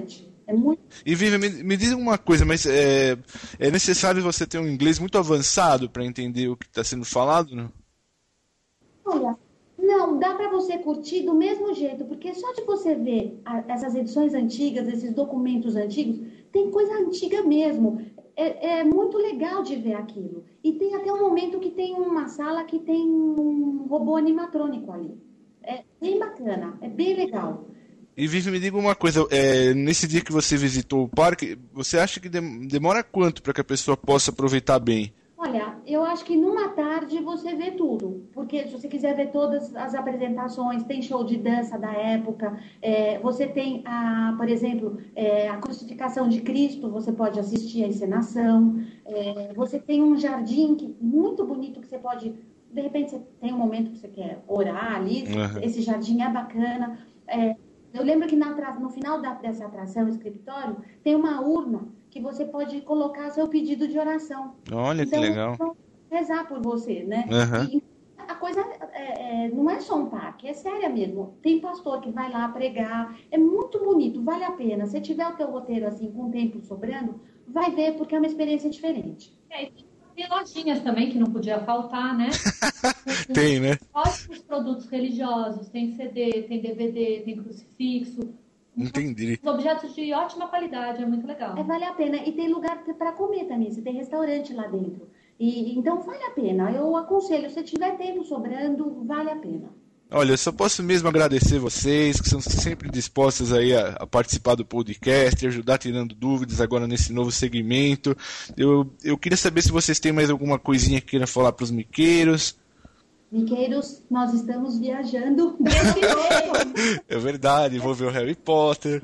É muito... E Vivian, me diz uma coisa, mas é necessário você ter um inglês muito avançado para entender o que está sendo falado, não? Olha, não, dá para você curtir do mesmo jeito, porque só de você ver essas edições antigas, esses documentos antigos, tem coisa antiga mesmo. É muito legal de ver aquilo. E tem até um momento que tem uma sala que tem um robô animatrônico ali. É bem bacana, é bem legal. E Vivi, me diga uma coisa, nesse dia que você visitou o parque, você acha que demora quanto para que a pessoa possa aproveitar bem? Olha, eu acho que numa tarde você vê tudo, porque se você quiser ver todas as apresentações, tem show de dança da época, você tem, por exemplo, a crucificação de Cristo, você pode assistir a encenação, você tem um jardim muito bonito que você pode, de repente você tem um momento que você quer orar ali, esse jardim é bacana. Eu lembro que no final dessa atração, escritório, tem uma urna que você pode colocar seu pedido de oração. Olha, então, que legal. Rezar por você, né? E a coisa não é só um parque, é séria mesmo. Tem pastor que vai lá pregar, é muito bonito, vale a pena. Se tiver o teu roteiro assim, com tempo sobrando, vai ver, porque é uma experiência diferente. Tem lojinhas também que não podia faltar, né? Tem, né? Ótimos produtos religiosos, tem CD, tem DVD, tem crucifixo. Entendi. Objetos de ótima qualidade, é muito legal. Vale a pena. E tem lugar para comer também, você tem restaurante lá dentro. Então vale a pena. Eu aconselho, se tiver tempo sobrando, vale a pena. Olha, eu só posso mesmo agradecer vocês, que são sempre dispostos aí a participar do podcast, ajudar tirando dúvidas agora nesse novo segmento. Eu queria saber se vocês têm mais alguma coisinha que queiram falar para os miqueiros. Miqueiros, nós estamos viajando desse novo. É verdade, vou ver o Harry Potter.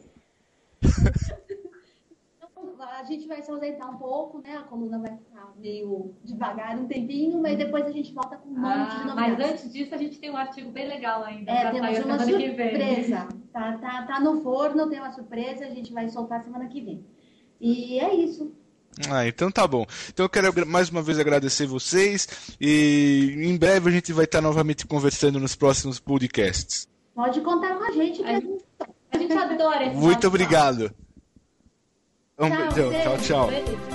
A gente vai se ausentar um pouco, né? A coluna vai ficar meio devagar um tempinho, mas depois a gente volta com um monte de novidades. Mas antes disso, a gente tem um artigo bem legal ainda. Temos uma surpresa. Tá no forno, tem uma surpresa, a gente vai soltar semana que vem. E é isso. Então tá bom. Então eu quero mais uma vez agradecer vocês e em breve a gente vai estar novamente conversando nos próximos podcasts. Pode contar com a gente. A gente adora esse Muito obrigado. Tchau.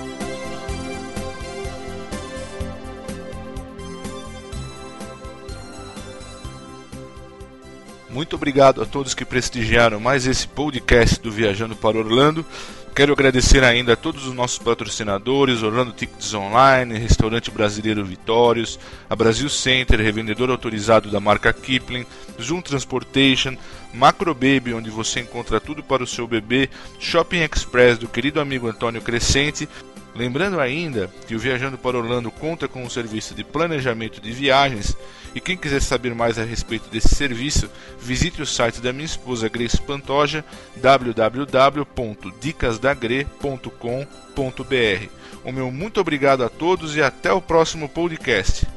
Muito obrigado a todos que prestigiaram mais esse podcast do Viajando para Orlando. Quero agradecer ainda a todos os nossos patrocinadores, Orlando Tickets Online, Restaurante Brasileiro Vitórios, a Brasil Center, revendedor autorizado da marca Kipling, Zoom Transportation, Macro Baby, onde você encontra tudo para o seu bebê, Shopping Express do querido amigo Antônio Crescente. Lembrando ainda que o Viajando para Orlando conta com um serviço de planejamento de viagens e quem quiser saber mais a respeito desse serviço, visite o site da minha esposa Grace Pantoja, www.dicasdagre.com.br. O meu muito obrigado a todos e até o próximo podcast.